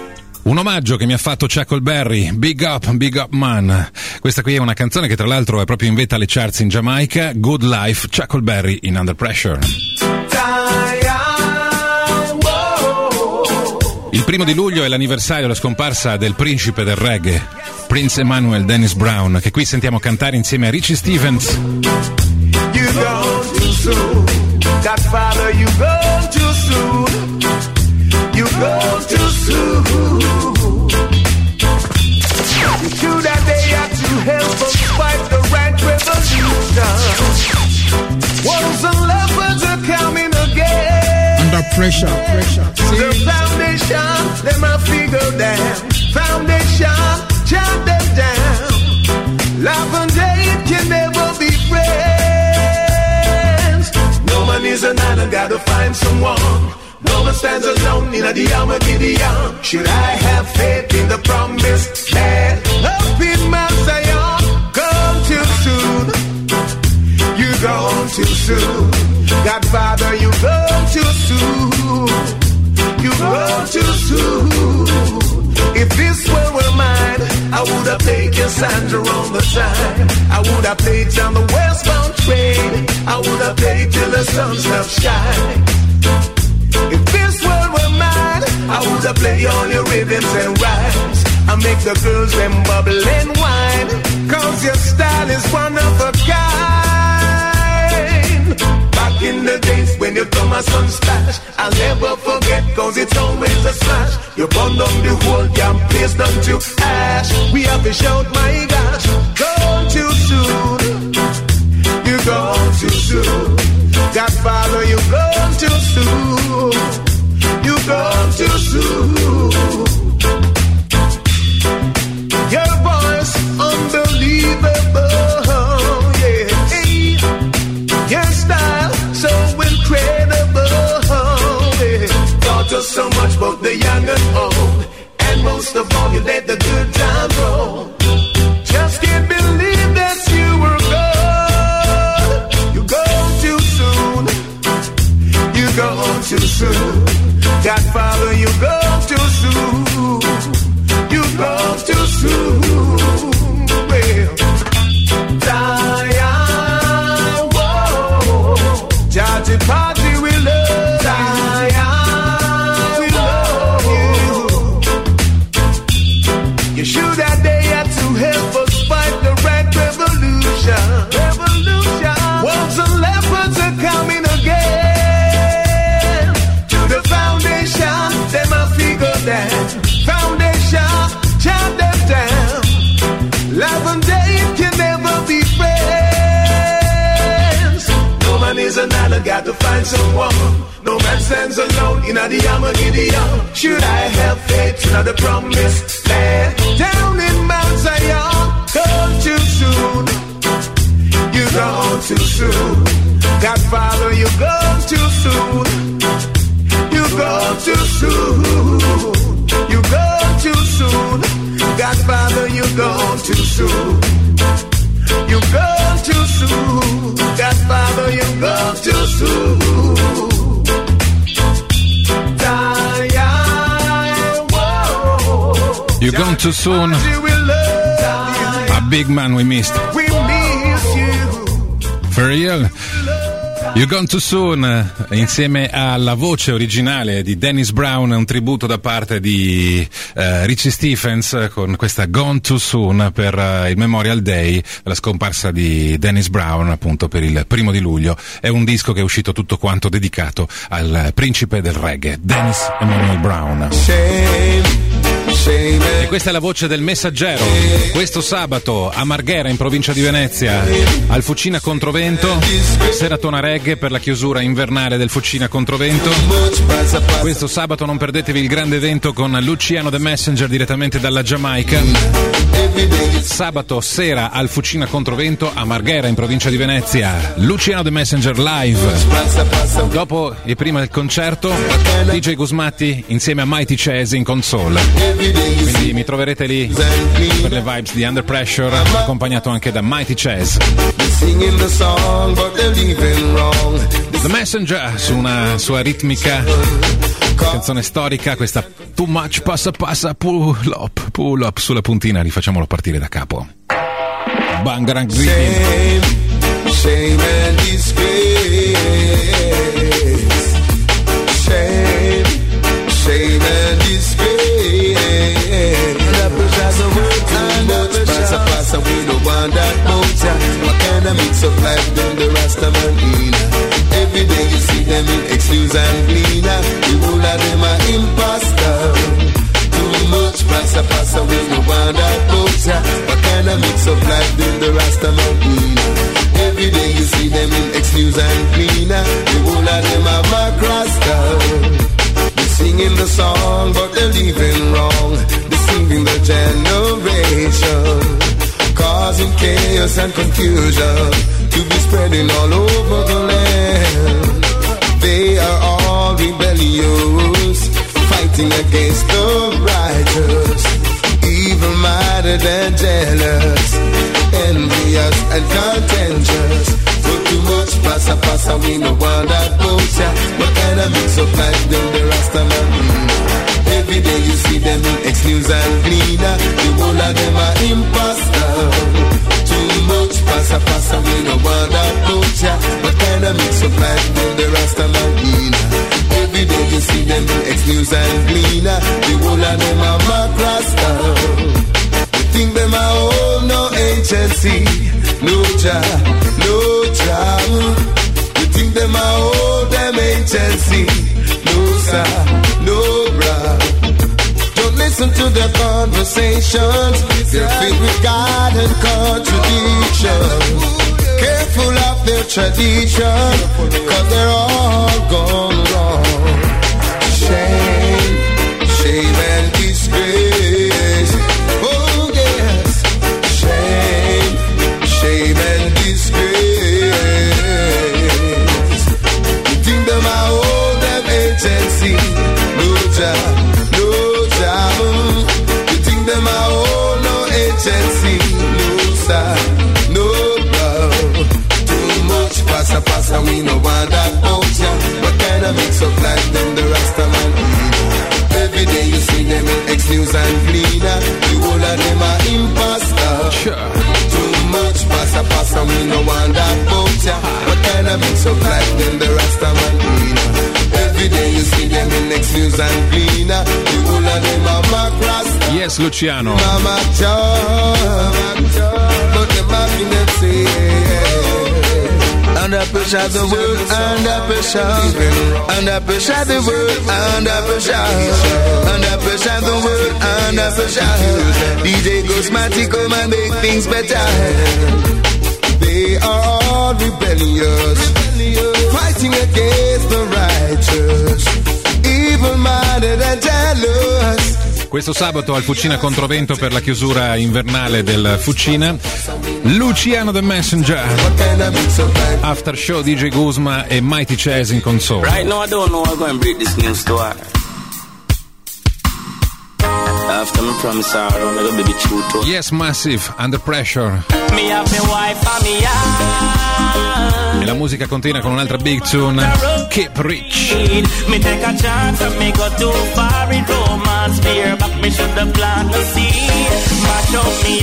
Un omaggio che mi ha fatto Chuckleberry, Big Up, Big Up Man. Questa qui è una canzone che tra l'altro è proprio in vetta alle charts in Giamaica. Good Life, Chuckleberry in Under Pressure. Il primo di luglio è l'anniversario della scomparsa del principe del reggae, Prince Emmanuel Dennis Brown, che qui sentiamo cantare insieme a Richie Stephens. You gone too soon, Godfather, you gone too soon, you gone too soon. You should have there to help us fight the right revolution. Wolves and leopards are coming again. Under pressure, pressure. The foundation, them a figure down. Foundation, chant them down. Love and hate can never be friends. No man is an island, gotta find someone. No one stands alone in the Armageddon. Should I have faith in the promised land? Up in Mount Zion, gone too soon. You gone too soon. Godfather, you gone too soon. You gone too soon. If this world were mine, I would have taken Sandra on the side. I would have played down the westbound train. I would have played till the sun stopped shining. If this world were mine, I would have played all your rhythms and rhymes. I make the girls them bubble and wine. Cause your style is one of a kind. Back in the days when you come a sun splash, I'll never forget cause it's always a smash. You burn down the whole damn place down to ash. We have to shout, my gosh, gone too soon. You gone too soon. Godfather, you gone too soon. You gone too soon. Your voice unbelievable, yeah. Your style so incredible, yeah. Taught us so much about the young and old, and most of all, you let the good time roll. Just can't believe that you were gone. You gone too soon. You gone too soon. Godfather, you gone too soon. You gone too soon. Well, Zion, whoa. Judge party we love. Zion, we love you. You should have there to help us fight the right revolution. Revolution. Wolves and leopards are coming again. To the foundation, them a figure down. Foundation, chant them down. Love and hate can never be friends. No man is an island, got to find someone. No man stands alone in the Armageddon. Should I have faith in the promised land? Down in Mount Zion, gone too soon. You gone too soon. Godfather, you gone too soon. You gone too soon. You gone too soon. Godfather, you gone too soon. You gone too soon. Godfather, you gone too soon. You gone too soon. A big man we missed. We miss you. For real. You Gone Too Soon, insieme alla voce originale di Dennis Brown, un tributo da parte di uh, Richie Stephens con questa Gone Too Soon per uh, il Memorial Day, la scomparsa di Dennis Brown appunto per il primo di luglio. È un disco che è uscito tutto quanto dedicato al principe del reggae, Dennis Emmanuel Brown. Shame. E questa è la voce del Messaggero. Questo sabato a Marghera in provincia di Venezia al Fucina Controvento, seratona reggae per la chiusura invernale del Fucina Controvento. Questo sabato non perdetevi il grande evento con Luciano The Messenger direttamente dalla Giamaica. Sabato sera al Fucina Controvento a Marghera in provincia di Venezia, Luciano The Messenger live. Dopo e prima del concerto D J Gusmatti insieme a Mighty Chase in console. Quindi mi troverete lì per le vibes di Under Pressure, accompagnato anche da Mighty Chase. The Messenger su una sua ritmica canzone storica, questa Too Much Passa Passa Pull Up, Pull Up sulla puntina, rifacciamolo partire da capo. Bangarang Shame, shame and disgrace. Shame, shame and disgrace. Passa, passa, we don't want that motor. What kind of mix of life then the Rasta man in? Every day you see them in excuse and cleaner. The whole of them are imposter. Too much passa, passa, passa, we no want that culture. What kind of mix up life did the Rasta man? Every day you see them in X-News and Cleaner. The whole of them are Mark Rasta. They're singing the song, but they're leaving wrong, deceiving the generation, causing chaos and confusion to be spreading all over the land. They are all rebellious, fighting against the righteous, evil-minded and jealous, envious and contentious. So too much passa passa, we no want that culture. What kind of mix up life them the Rasta man? Every day you see them in X-News and Cleaner. The whole of them are imposters. Too much passa passa, we no want that culture. What kind of mix up life them the Rasta man? Every day you see them in X-News and Cleaner. The whole of them are Mark Rasta. They think them are all no agency, no job, no job. You think them are all them agency, no sir, no bra. Don't listen to their conversations, they're filled with God and contradiction. Careful of their tradition, cause they're all gone wrong. Shame, shame and disgrace. Oh yes, shame, shame and disgrace. You think them are all them agency, no job, no job. You think them are all no agency, no sir, no love. Too much passa passa, we no want that culture. What kind of mix up life them the Rasta man eat? Every day you see them in X-News and Cleaner. The whole of them are imposters. Sure. Too much passa passa, we no want that culture. What kind of mix up life them the Rasta man eat? Every day you see them in X-News and Cleaner. The whole of them are Mark Rasta. Yes, Luciano. Mama John, but the back in them say. Under pressure the world, under pressure, under pressure the world, under pressure, under pressure the world, under pressure. D J Ghostmatic come and make things better. They are all rebellious, fighting against the righteous, evil-minded and jealous. Questo sabato al Fucina Controvento per la chiusura invernale del Fucina, Luciano the Messenger, after show D J Guzma e Mighty Chaz in console. Right now I don't know how I'm going to break this news to her. After me promise her, I'm going to be true to her. Yes, Massive, Under Pressure. Me have me wife and me E la musica continua con un'altra big tune, Keep Rich. Me take a chance and me go too far in romance. Fear back me should have planted the seed. Mash up me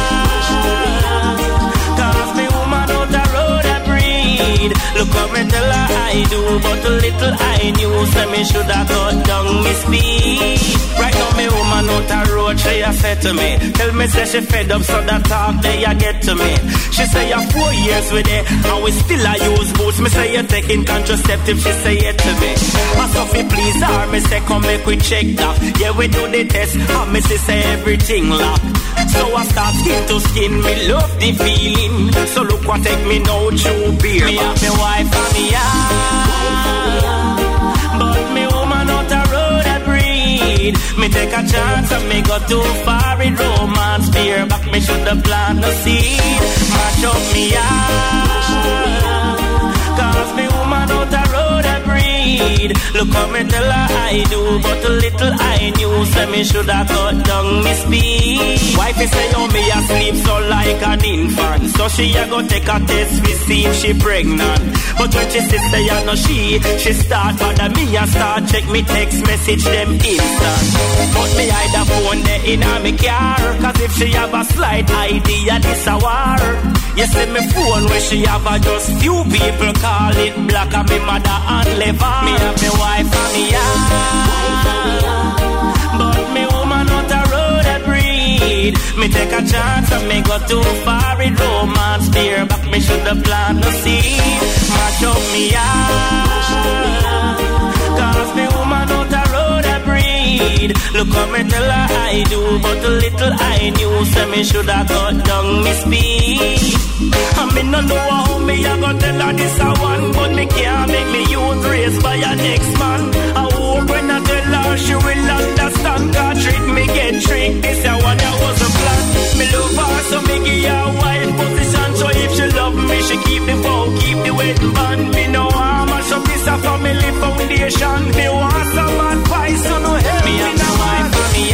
out, cause me woman out the road I breed. Look how me tell her I do, but a little I knew. Say me should have cut down me speed. Right now me woman out the road, she a said to me, tell me say she fed up so that talk they a get to me. She say you're four years with it, and we still a use boots. Me say you're taking contraceptive, she say it to me. My Sophie please her, me say come make we check that. Yeah we do the test, and me say everything lock. So I start skin to skin, me love the feeling. So look what take me now through beer. Me have me wife and me out, but me woman out the road I breed. Me take a chance and me go too far in romance. Fear back me should have planted the seed. Mash up me out, cause me woman out the road I breed. Look how me tell her I do, but a little I knew. Say me should have cut down me speed. Wifey say oh me a sleep so like an infant, so she a go take a test to see if she pregnant. But when she say say I know she, she start bother me and start check me text message them instant. But me hide the phone there in a me car, cause if she have a slight idea this a war. You see me phone where she have a just few people call it black and me mother and liver. Me have me wife and me out, but me woman out the road I breed. Me take a chance and me go too far in romance. Fear back me should have planted the seed. Mash up me out, cause me woman out the road I breed. breed. Look how me tell her I do, but a little I knew, say me shoulda cut down me speed. I me no know how me a go tell her this a one, but me can't make me youth raised by a next man. I hope when I tell her she will understand. God trick me get tricked, this a one that was a plan. Me love her so me give her wife position, so if she love me she keep the phone, keep the wedding band. Me know how much of this a family foundation. Me want some advice, so no help me. Me a wife for me,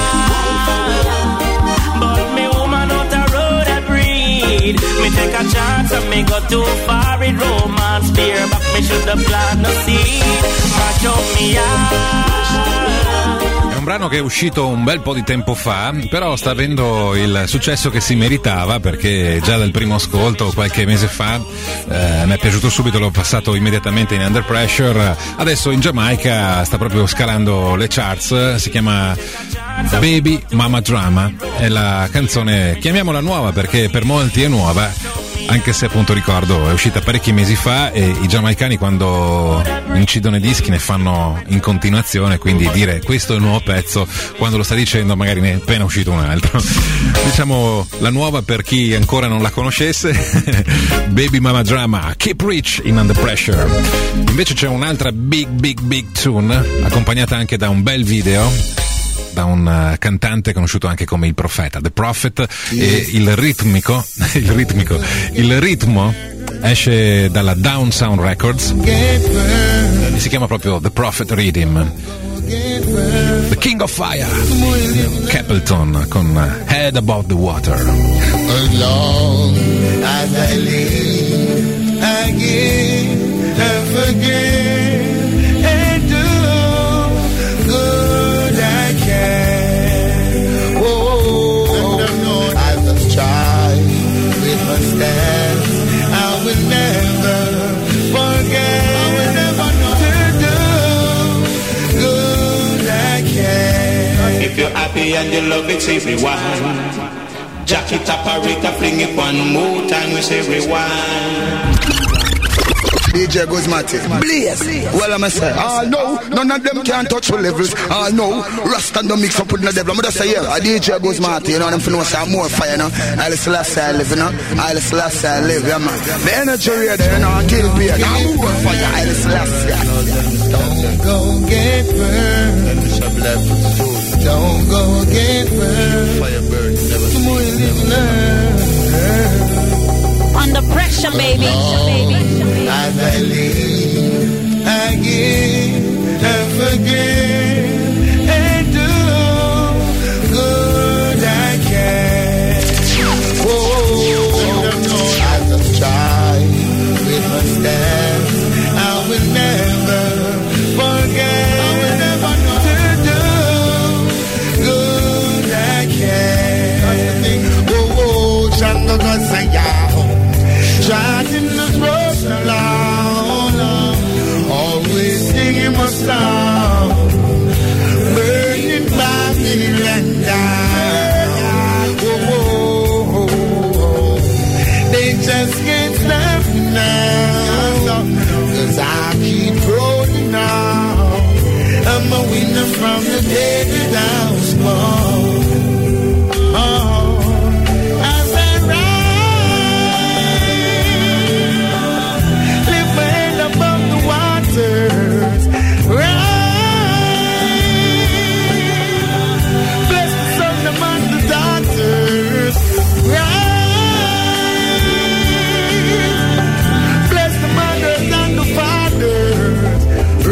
yeah. But me woman out the road I breed. Me take a chance and me go too far in romance. Fear back me shoulda plant no seed. Match up me, yeah. È un brano che è uscito un bel po' di tempo fa, però sta avendo il successo che si meritava, perché già dal primo ascolto qualche mese fa eh, mi è piaciuto subito, l'ho passato immediatamente in Under Pressure. Adesso in Giamaica sta proprio scalando le charts, si chiama Baby Mama Drama, è la canzone, chiamiamola nuova perché per molti è nuova, anche se appunto ricordo è uscita parecchi mesi fa e i giamaicani quando incidono i dischi ne fanno in continuazione, quindi dire questo è il nuovo pezzo quando lo sta dicendo magari ne è appena uscito un altro. Diciamo la nuova per chi ancora non la conoscesse. Baby Mama Drama, Keep Rich in Under Pressure. Invece c'è un'altra big big big tune accompagnata anche da un bel video da un uh, cantante conosciuto anche come il Profeta, The Prophet, e il ritmico, il ritmico, il ritmo esce dalla Down Sound Records e si chiama proprio The Prophet Rhythm. The King of Fire, Capleton con Head Above the Water. As long as I live, I give and forgive and do good I can. Oh, I just try with my stance. I will never forget. I will never to do good I can. If you're happy and you love it, say rewind. Jack it up, Rita, fling it one more time, we say rewind. D J Guzmati, Blaze. Well, I'm say, ah no, none of them can touch the levels. Ah no, Rasta don't mix up with the devil. I'm just say, yeah, D J Guzmati, you know, them for no say more fire, you know. I'll last I live, you know. I'll last I live, yeah, man. The energy here, you know, until be now more fire. I'll last, yeah. Don't go get burned. Don't go get burned. Fire burn, never learn. Under pressure, baby. As I live, I give and forgive and do good I can. Oh, I just try with my stance. I will never forget. I will never to do good I can. Oh, oh, Shango Gosaya. Charting the road along, always singing my song, burning by me and down. Oh, oh, oh, oh. They just can't stop me now, 'cause I keep rolling on. I'm a winner from the day that I was born. Oh. Bless the son among the daughters. Rise. Bless the mothers and the fathers.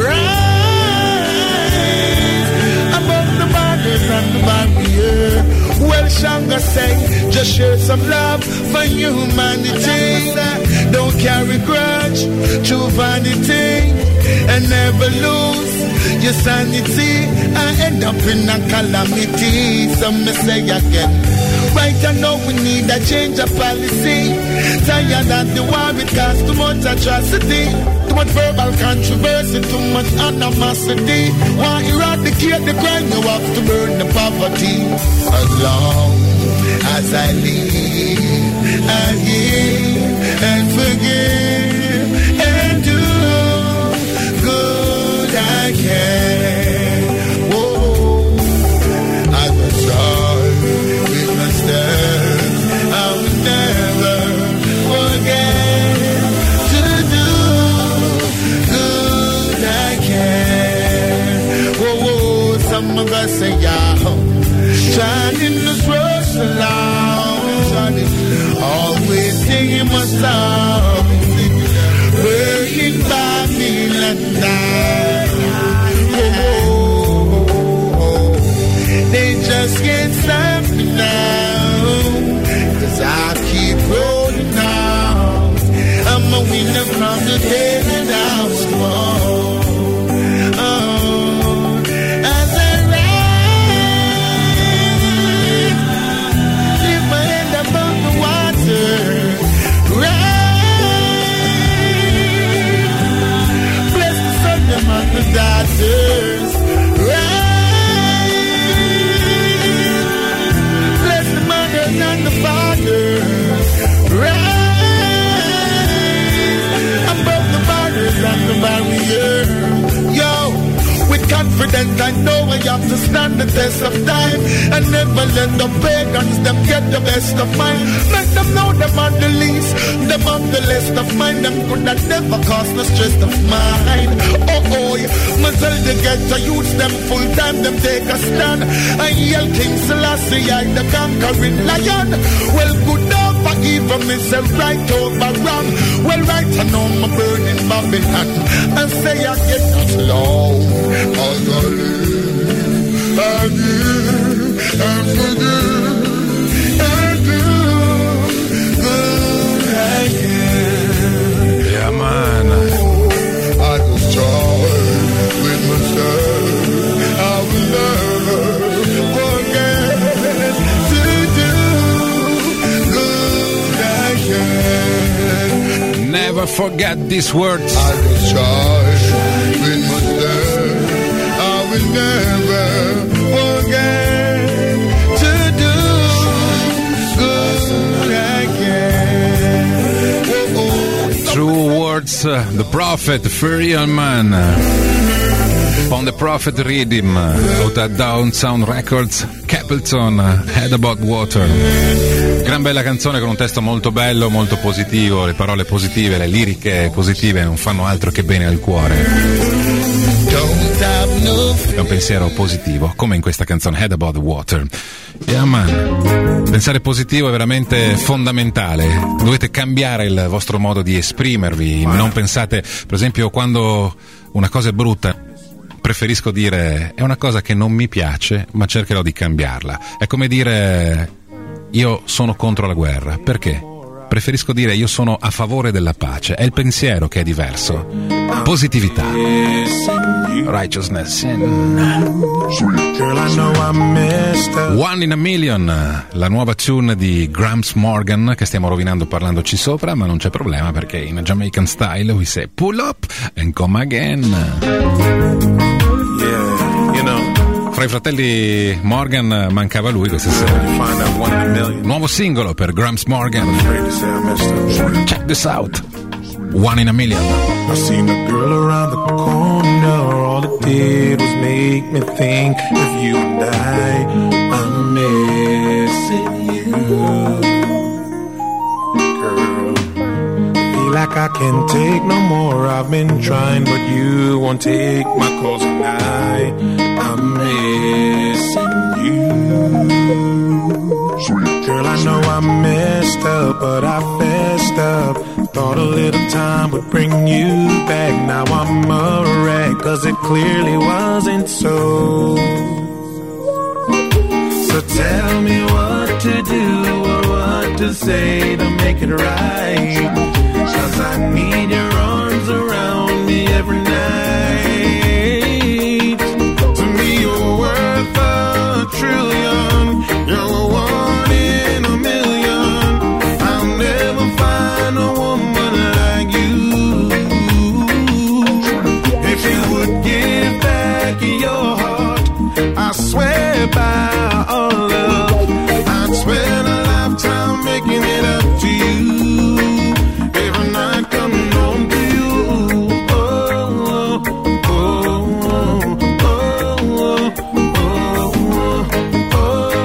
Rise above the mothers and the barrier. Well, Shanga say, just share some love for humanity. Don't carry grudge to vanity. And never lose your sanity. I end up in a calamity. Some may say again, right, I know we need a change of policy. Tired of the war, it caused too much atrocity, too much verbal controversy, too much animosity. Want to eradicate the crime, you have to burn the poverty. As long as I live, I give and forgive and do good I can. Whoa. say, yeah, shining this rose along, always singing my song, burning by me like that. Oh, oh, oh. They just can't stop me now, 'cause I keep rolling on. I'm a winner from the day that I was born. The daughters, rise. Bless the mothers and the fathers, rise. Above the borders and the barrier. Yo, with confidence I know I have to stand the test of time and never let the pagans them get the best of mine. Make them know them are the least, them are the least of mine. Them could not never cause no stress of mine. Oh oh, me tell the get to use them full time, them take a stand. I yell King Selassie, I the conquering lion. Well, good over evil, me say right over wrong. Well, right I know my burning Babylon, and say I get not slow. I'll go live again and forgive and do good again. Yeah, man. I just try with myself. I will never forget to do good again. Never forget these words. I just try with myself. I will never forget to do good again. Oh, oh. True words, uh, the prophet, Furion Man. On the Prophet Rhythm, out at Down Sound Records, Capleton, Head About Water. Gran bella canzone con un testo molto bello, molto positivo, le parole positive, le liriche positive non fanno altro che bene al cuore. È un pensiero positivo, come in questa canzone Head About Water. Yeah, man. Pensare positivo è veramente fondamentale. Dovete cambiare il vostro modo di esprimervi. Non pensate, per esempio, quando una cosa è brutta, preferisco dire è una cosa che non mi piace, ma cercherò di cambiarla. È come dire io sono contro la guerra. Perché? Preferisco dire io sono a favore della pace. È il pensiero che è diverso. Positività. Righteousness. One in a Million, la nuova tune di Gramps Morgan che stiamo rovinando parlandoci sopra, ma non c'è problema perché in Jamaican style we say pull up and come again. Yeah, you know. Fra i fratelli Morgan mancava lui questa sera. Nuovo singolo per Gramps Morgan. Check this out. One in a Million. I seen a girl around the corner. All it did was make me think of you and I. I'm missing you, girl. Feel like I can't take no more. I've been trying, but you won't take my calls tonight. I'm missing you. Girl, I know I messed up, but I fessed up. Thought a little time would bring you back. Now I'm a wreck, cause it clearly wasn't so. So tell me what to do or what to say to make it right. Cause I need your arms around me every night. To me you're worth a trillion. You're one in a million. I'll never find a woman like you. If you would give back your heart, I swear by all love, I'd spend a lifetime making it up to you. Every night coming home to you. Oh, oh, oh, oh, oh,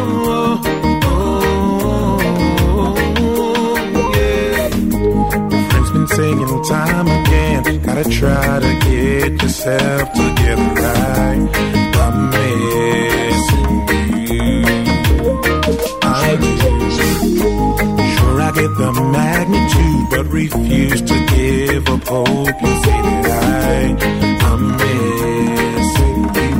oh, yeah. Friends been saying time again, gotta try to get yourself together right. I'm missing magnitude, but refuse to give up hope. You say that I, I'm missing you.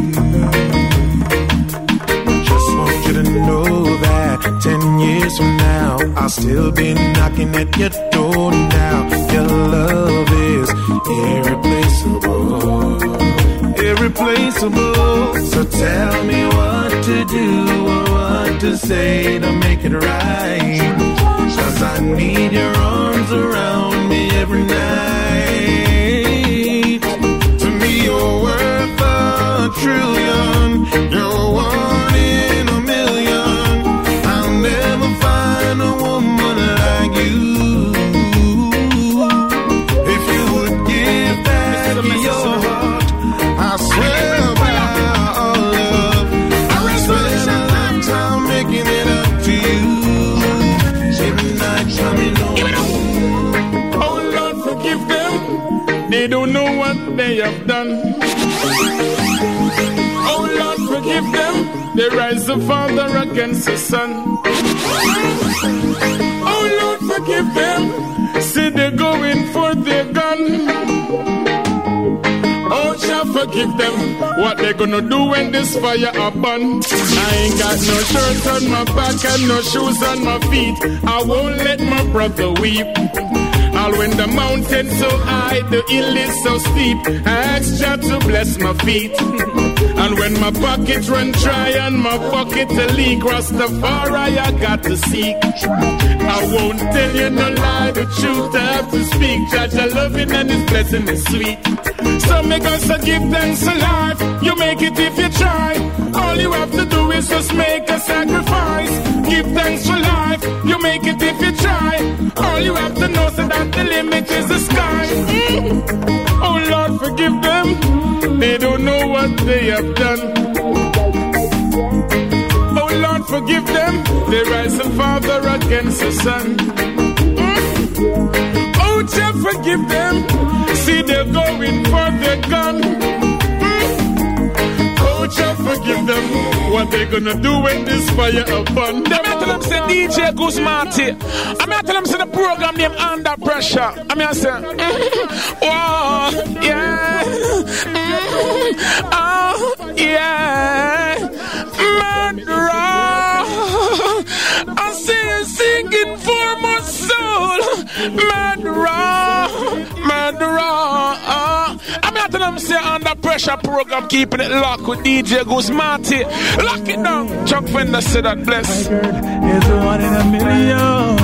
Just want you to know that ten years from now, I'll still be knocking at your door now. Your love is irreplaceable, irreplaceable. So tell me what to do or what to say to make it right. 'Cause I need your arms around me every night. To me you're worth a trillion. You're one in a million. I'll never find a woman like you. If you would give back your heart, I swear by our love, I will spend a lifetime making it up to you. Every night coming home. Oh Lord, forgive them. They don't know what they have done. Oh Lord, forgive them. They rise the father against the son. Oh Lord, forgive them. See they're going for their gun. Oh, shall forgive them. What they gonna do when this fire upon? I ain't got no shirt on my back and no shoes on my feet. I won't let my brother weep. All when the mountain so high, the hill is so steep. I ask Jah to bless my feet. And when my pocket run dry and my pocket a leak, Rastafari I got to seek. I won't tell you no lie, the truth I have to speak. Judge I love it and His blessing is sweet. So make us a give thanks to life. You make it if you try. All you have to do is just make a sacrifice. Give thanks for life. You make it if you try. All you have to know is that the limit is the sky. Mm. Oh Lord, forgive them. They don't know what they have done. Oh Lord, forgive them. They rise the father against the son. Mm. Oh Jah, forgive them. See they're going for their gun. Mm. Oh Jah, forgive them. What they gonna do when this fire upon them? I'm tell them say D J Guzmati. I'm tell them say the program name Under Pressure. I'm here say, mm-hmm. Oh yeah, mm-hmm. Oh yeah, murderer. I see you singing for my soul, murderer, murderer. I'm here tell them say Under Pressure program, keeping it locked with D J Guzmati. Lock it down. Chuck Fender said that bless. Is one in a million.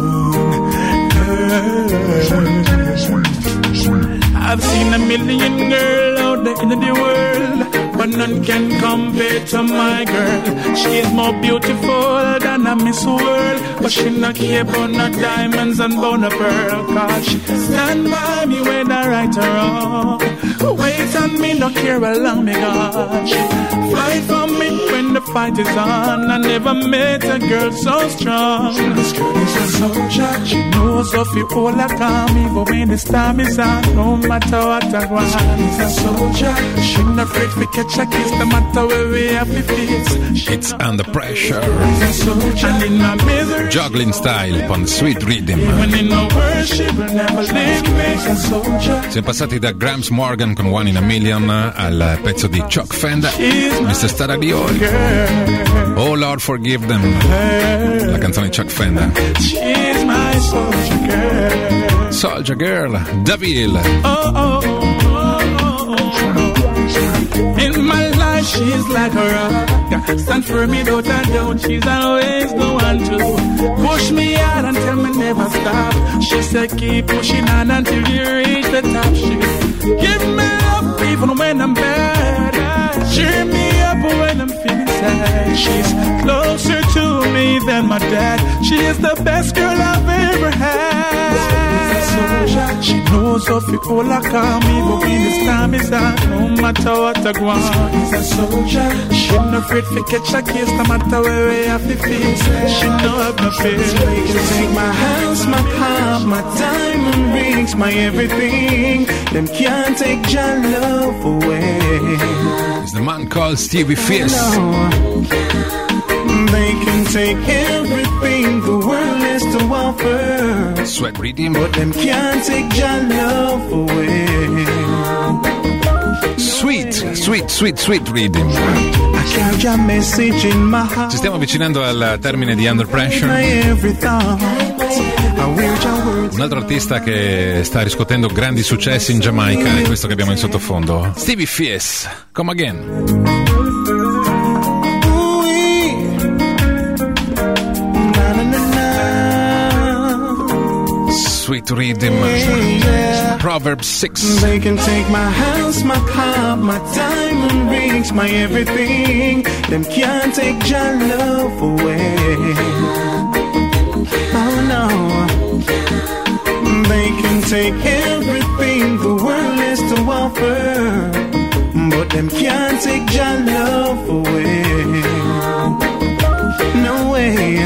I've seen a million girls out there in the world, but none can compare to my girl. She is more beautiful than a Miss World, but she not care about no diamonds and bone of pearl. Cause she stand by me when I right or wrong. Wait on me, no care how long me gone. She fight for me when the fight is on. I never met a girl so strong. This girl is a soldier. She knows of it all I come, even when the storm is on. No matter what I want, she's a soldier. She not afraid to catch a kiss, no matter where we have to face. It's Under Pressure. She's a soldier. And in my misery, Juggling style con Sweet Rhythm. when in no worship, will never leave me. She's a soldier. Siamo passati da Gramps Morgan con One in a Million al pezzo di Chuck Fender, mister Staradioli. Oh Lord, forgive them. La canzone di Chuck Fender. She's my soldier girl. Soldier Girl, Daville. Oh, oh, oh, oh, oh. In my life, she's like a rock. Stand for me, don't I doubt. She's always the one to push me out and tell me never stop. She said keep pushing on until you reach the top. She give me up even when I'm bad. Cheer me up when I'm feeling sad. She's closer to me than my dad. She is the best girl I've ever had. She knows of it all I come, even when this time is out. No matter what I go on, she's a soldier. She not afraid to catch a kiss, no matter where we have to face. She know I've no fear. They can take my house, my car, my diamond rings, my everything. Them can't take your love away. It's the man called Stevie Fierce. No. They They can take everything the world has to offer. Sweet Rhythm. But them can't take your love away. Sweet, sweet, sweet, sweet Rhythm. I carry your message in my heart. Ci stiamo avvicinando al termine di Under Pressure. My every thought. I wear your words. Un altro artista che sta riscuotendo grandi successi in Giamaica è questo che abbiamo in sottofondo. Stevie Fierce, Come Again. Sweet Rhythm. Yeah. Proverbs six. They can take my house, my car, my diamond rings, my everything. Them can't take your love away. Oh no. They can take everything the world has to offer, but them can't take your love away. No way.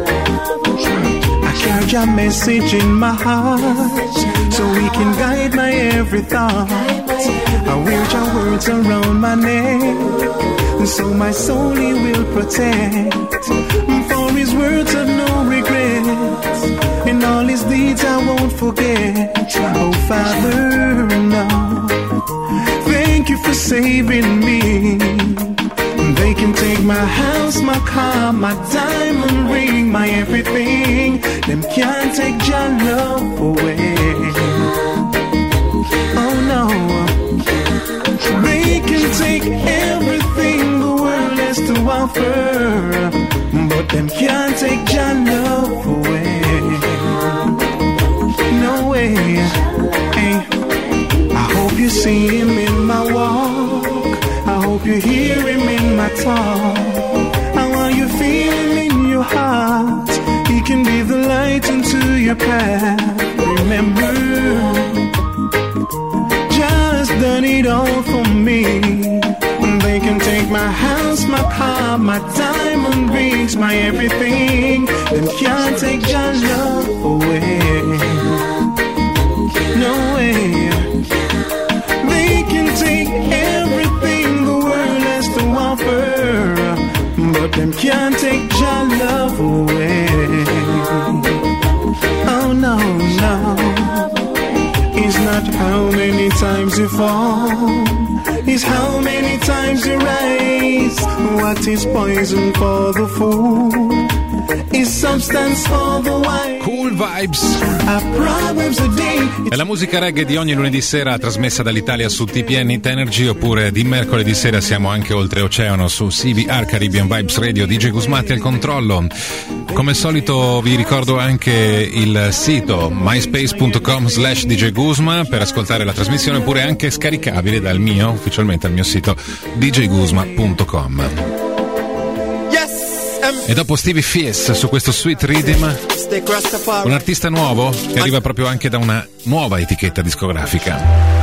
Carry your message in my heart, so we can guide my every thought. I wear your words around my neck, so my soul he will protect. For his words have no regrets, in all his deeds I won't forget. Oh Father, no, thank you for saving me. They can take my house, my car, my diamond ring, my everything. Them can't take your love away. Oh no. They can take everything the world has to offer, but them can't take your love away. No way. Hey, I hope you see him in my walk. I hope you hear him in my talk. And while you feel him in your heart, he can be the light into your path. Remember, just done it all for me. They can take my house, my car, my diamond rings, my everything. Them can't take your love away. No way. They can take everything the world has to offer, but them can't take your love away. Oh no, no. It's not how many times you fall, it's how many times you rise. What is poison for the fool is substance for the wise. Cool Vibes. A Proverbs a day. È la musica reggae di ogni lunedì sera trasmessa dall'Italia su T P N Hit Energy, oppure di mercoledì sera siamo anche oltreoceano su C V R Caribbean Vibes Radio. D J Gusmati al controllo. Come al solito vi ricordo anche il sito myspace.com slash D J Gusma per ascoltare la trasmissione, oppure anche scaricabile dal mio, ufficialmente al mio sito d j gusma punto com. E dopo Stevie Fierce su questo Sweet Rhythm, un artista nuovo che arriva proprio anche da una nuova etichetta discografica.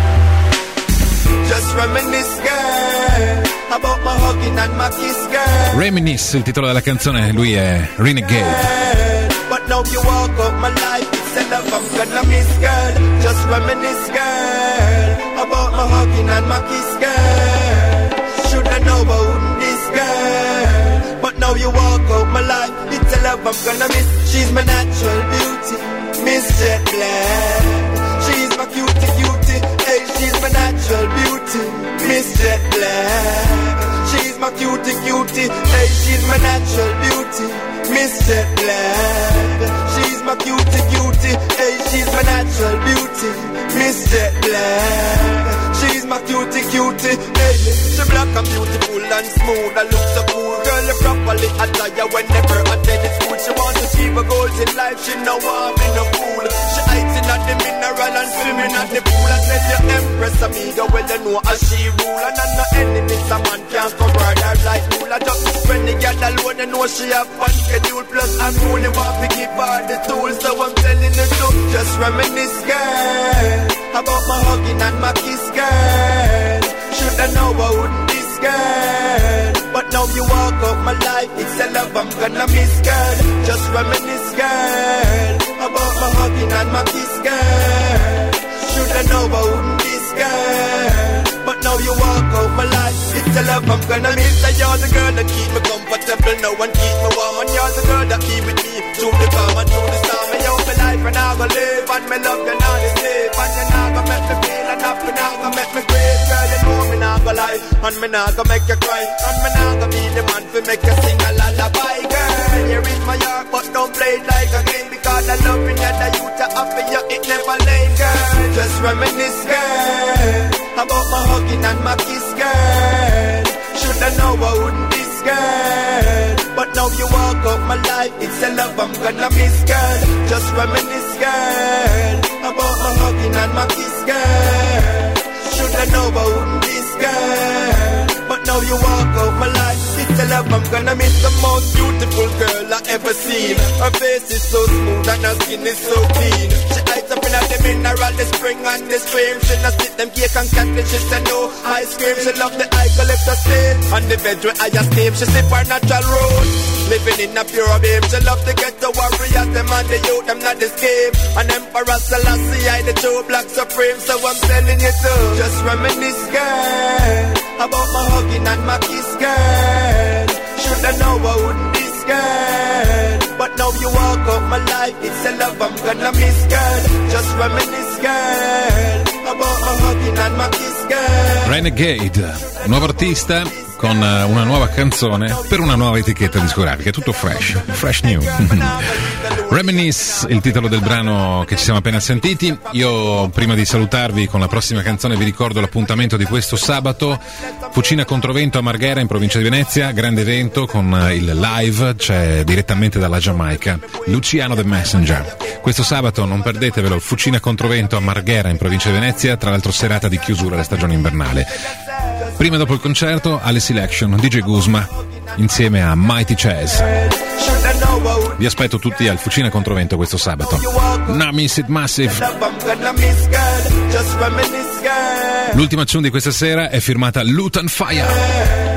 Just reminisce, girl, about my hugging and my kiss, girl. Reminisce, il titolo della canzone, lui è Renegade. But now you walk up my life, it's a love I'm gonna miss, girl. Just reminisce, girl, about my hugging and my kiss, girl. Should I know about this, girl? But now you walk out my life, it's a love I'm gonna miss. She's my natural beauty, Miss Jet Black. She's my cutie cutie, hey, she's my natural beauty, Miss Jet Black. She's my cutie cutie, hey, she's my natural beauty, Miss Jet Black. She's my cutie cutie, hey, she's my natural beauty, Miss Jet Black. She's my cutie cutie, hey, she black and beautiful and smooth and look so cool. Girl, you properly attire whenever I attend school. She wants to achieve her goals in life, she know I'm in a fool. She hides at the mineral and swimming at the pool. I said you empress amiga, well you know how she rule. And I'm not enemies, a man can't cover her like rule. I just when they get alone, you know she have fun schedule. Plus I'm only want to give her the tools, so I'm telling you to just reminisce, girl, about my hugging and my kiss, girl. Should I know I wouldn't this, girl? But now you walk up my life, it's a love I'm gonna miss, girl. Just reminisce, girl, about my hugging and my kiss, girl. Should I know I wouldn't this, girl? But now you walk out my life, it's a love I'm gonna miss. You're the girl that keep me comfortable now and keep me warm and me love you not the same. And you not gonna make me feel enough, you not gonna make me great. Girl, you know me not gonna lie, and me not gonna make you cry, and me not gonna be the man to make you sing a lullaby. Girl, you're in my heart, but don't play it like a game, because I love you, and the youth are up for you, it never lame, girl. Just reminisce, girl, about my hugging and my kiss, girl. Shoulda know I wouldn't this, girl, but now you walk up my life, it's a love I'm gonna miss, girl. Just reminisce, girl, about my hugging and my kiss, girl. Shoulda know I wouldn't this, girl, but now you walk out my life, it's a love I'm gonna miss. The most beautiful girl I ever seen. Her face is so smooth and her skin is so clean. She lights up in the mineral, the spring and the stream. She not sit them cake and catfish, she say no ice cream. She love the eucalyptus stain on the bed where I steam. She sip her natural road, living in a pure beam. She love to get the warriors, them and the youth, them not the scheme. And Emperor Selassie, I the two black supreme. So I'm telling you to just reminisce, girl, about my hugging and my kiss, girl. Shoulda know I wouldn't this, girl, but now you walk up my life, it's a love I'm gonna miss, girl. Just reminisce, girl, about my hugging and my kiss, girl. Renegade, nuovo artista con una nuova canzone per una nuova etichetta discografica, tutto fresh, fresh new. Reminisce, il titolo del brano che ci siamo appena sentiti. Io prima di salutarvi con la prossima canzone vi ricordo l'appuntamento di questo sabato, Fucina Controvento a Marghera in provincia di Venezia, grande evento con il live, c'è direttamente dalla Giamaica Luciano The Messenger. Questo sabato non perdetevelo, Fucina Controvento a Marghera in provincia di Venezia, tra l'altro serata di chiusura della stagione invernale. Prima e dopo il concerto alle Selection D J Guzma insieme a Mighty Chaz. Vi aspetto tutti al Fucina Controvento questo sabato. Now Miss It Massive. L'ultima tune di questa sera è firmata Lutan Fire.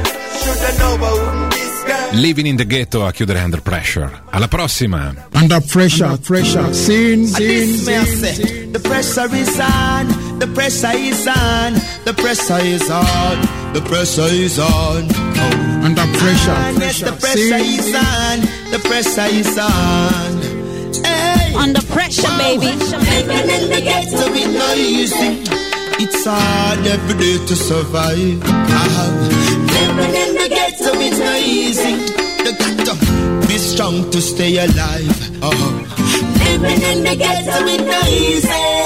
Living in the Ghetto a chiudere Under Pressure. Alla prossima. Under Pressure, Pressure, Scene, Scene, Scene. The pressure is on, the pressure is on, the pressure is on, the pressure is on. Oh. Under Pressure, and Pressure, yes, the pressure Scene, is on, the pressure is on. Hey. Under pressure, wow. Baby. Living in the ghetto is not easy. It's hard every day to survive. Uh-huh. Living in the ghetto is not easy. You got to be strong to stay alive. Uh-huh. Living in the ghetto is not easy.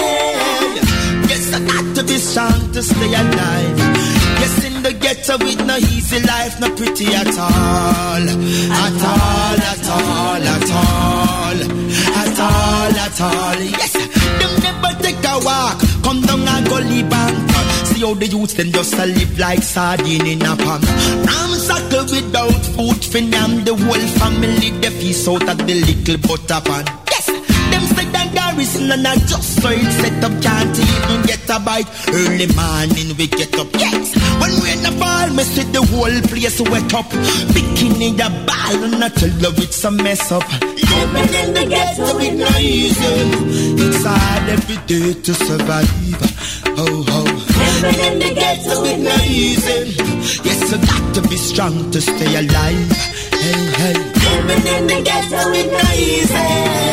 Yes, I got to be strong to stay alive. Yes, in the ghetto with no easy life, no pretty at all. At all, at all, at all. At all, at all. Yes, them never take a walk. Come down and go live and see how the youths them just a live like sardine in a pan. Ramsackle without food for them, the whole family they feast out at the little butter pan. Yes, them say that garrison and I just so it set up can't even get a bite. Early morning we get up, yes. When rain a fall, me see the whole place wet up. Bikini the ball and I tell you it's a mess up. Living in the ghetto is not easy. It's hard every day to survive. Oh, oh. Living in the ghetto is not easy. Yes, you got to be strong to stay alive. Hey, hey. Living in the ghetto is not easy.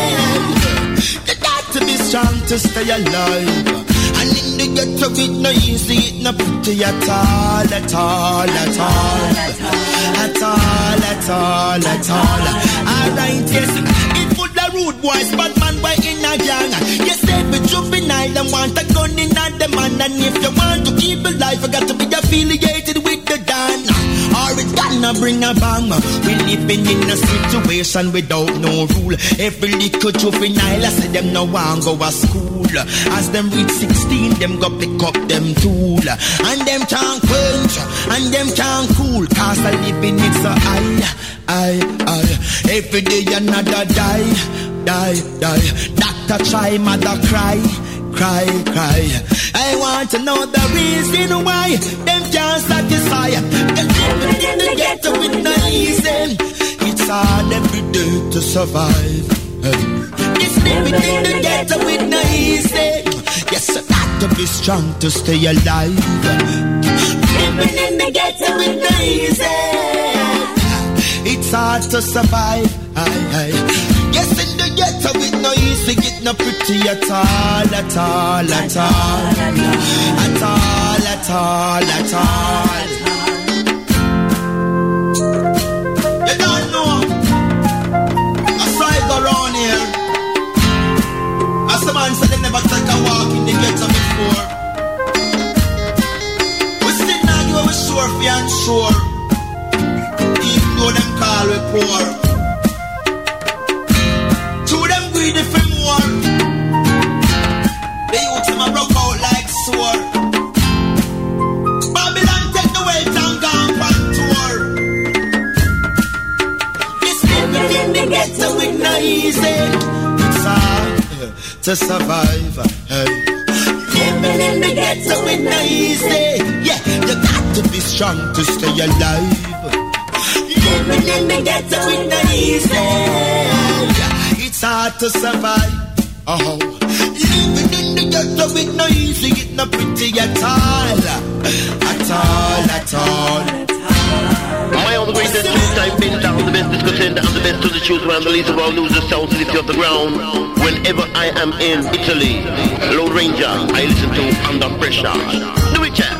You got to be strong to stay alive. And in the ghetto it's not easy, it's not pretty at all, at all, at all. At all, at all, at all. Alright, yes. It full of rude boys, bad man boy in a gang. Yes, every juvenile them want a gun in a the man. And if you want to keep it life, you got to be affiliated with the Dan. Or it's gonna bring a bang. We living in a situation without no rule. Every little juvenile, I say them no want go to school. As them reach sixteen, them go pick up them tool. And them can't quench, and them can't cool. Cause I living it so high, high, high. Every day another die, die, die. Doctor try, mother cry, cry, cry. I want to know the reason why them can't satisfy. They're living in the ghetto with no easy. It's hard every day to survive. It's living in the ghetto with no easy. Yes, I got to be strong to stay alive. Living in the ghetto with no easy. It's hard to survive. Aye, aye. Yes, in the ghetto with no easy. easy, it not pretty at all, at all, at all, at all, at all, at all. You don't know. I saw it go round here. As the man said they never take a walk in the ghetto before. We still not give we sure for and sure. Even though them call we poor. To them greedy for more. They youths them a broke out like sore. Babylon take the weight and gone on tour. This living in the ghetto with no easy. It's hard to survive. Hey. Living in the ghetto with no easy. Yeah, you got to be strong to stay alive. Living in the ghetto with no easy. Yeah, it's hard to survive. Oh, living in the ghetto with no easy. It's not pretty at all. At all, at all. My own greatest truth, I've been down the best discotheque, I'm the best to the truth, when I'm the least of all losers, sounds to lift you off the ground. Whenever I am in Italy, Lone Ranger, I listen to Under Pressure. Do it, yeah.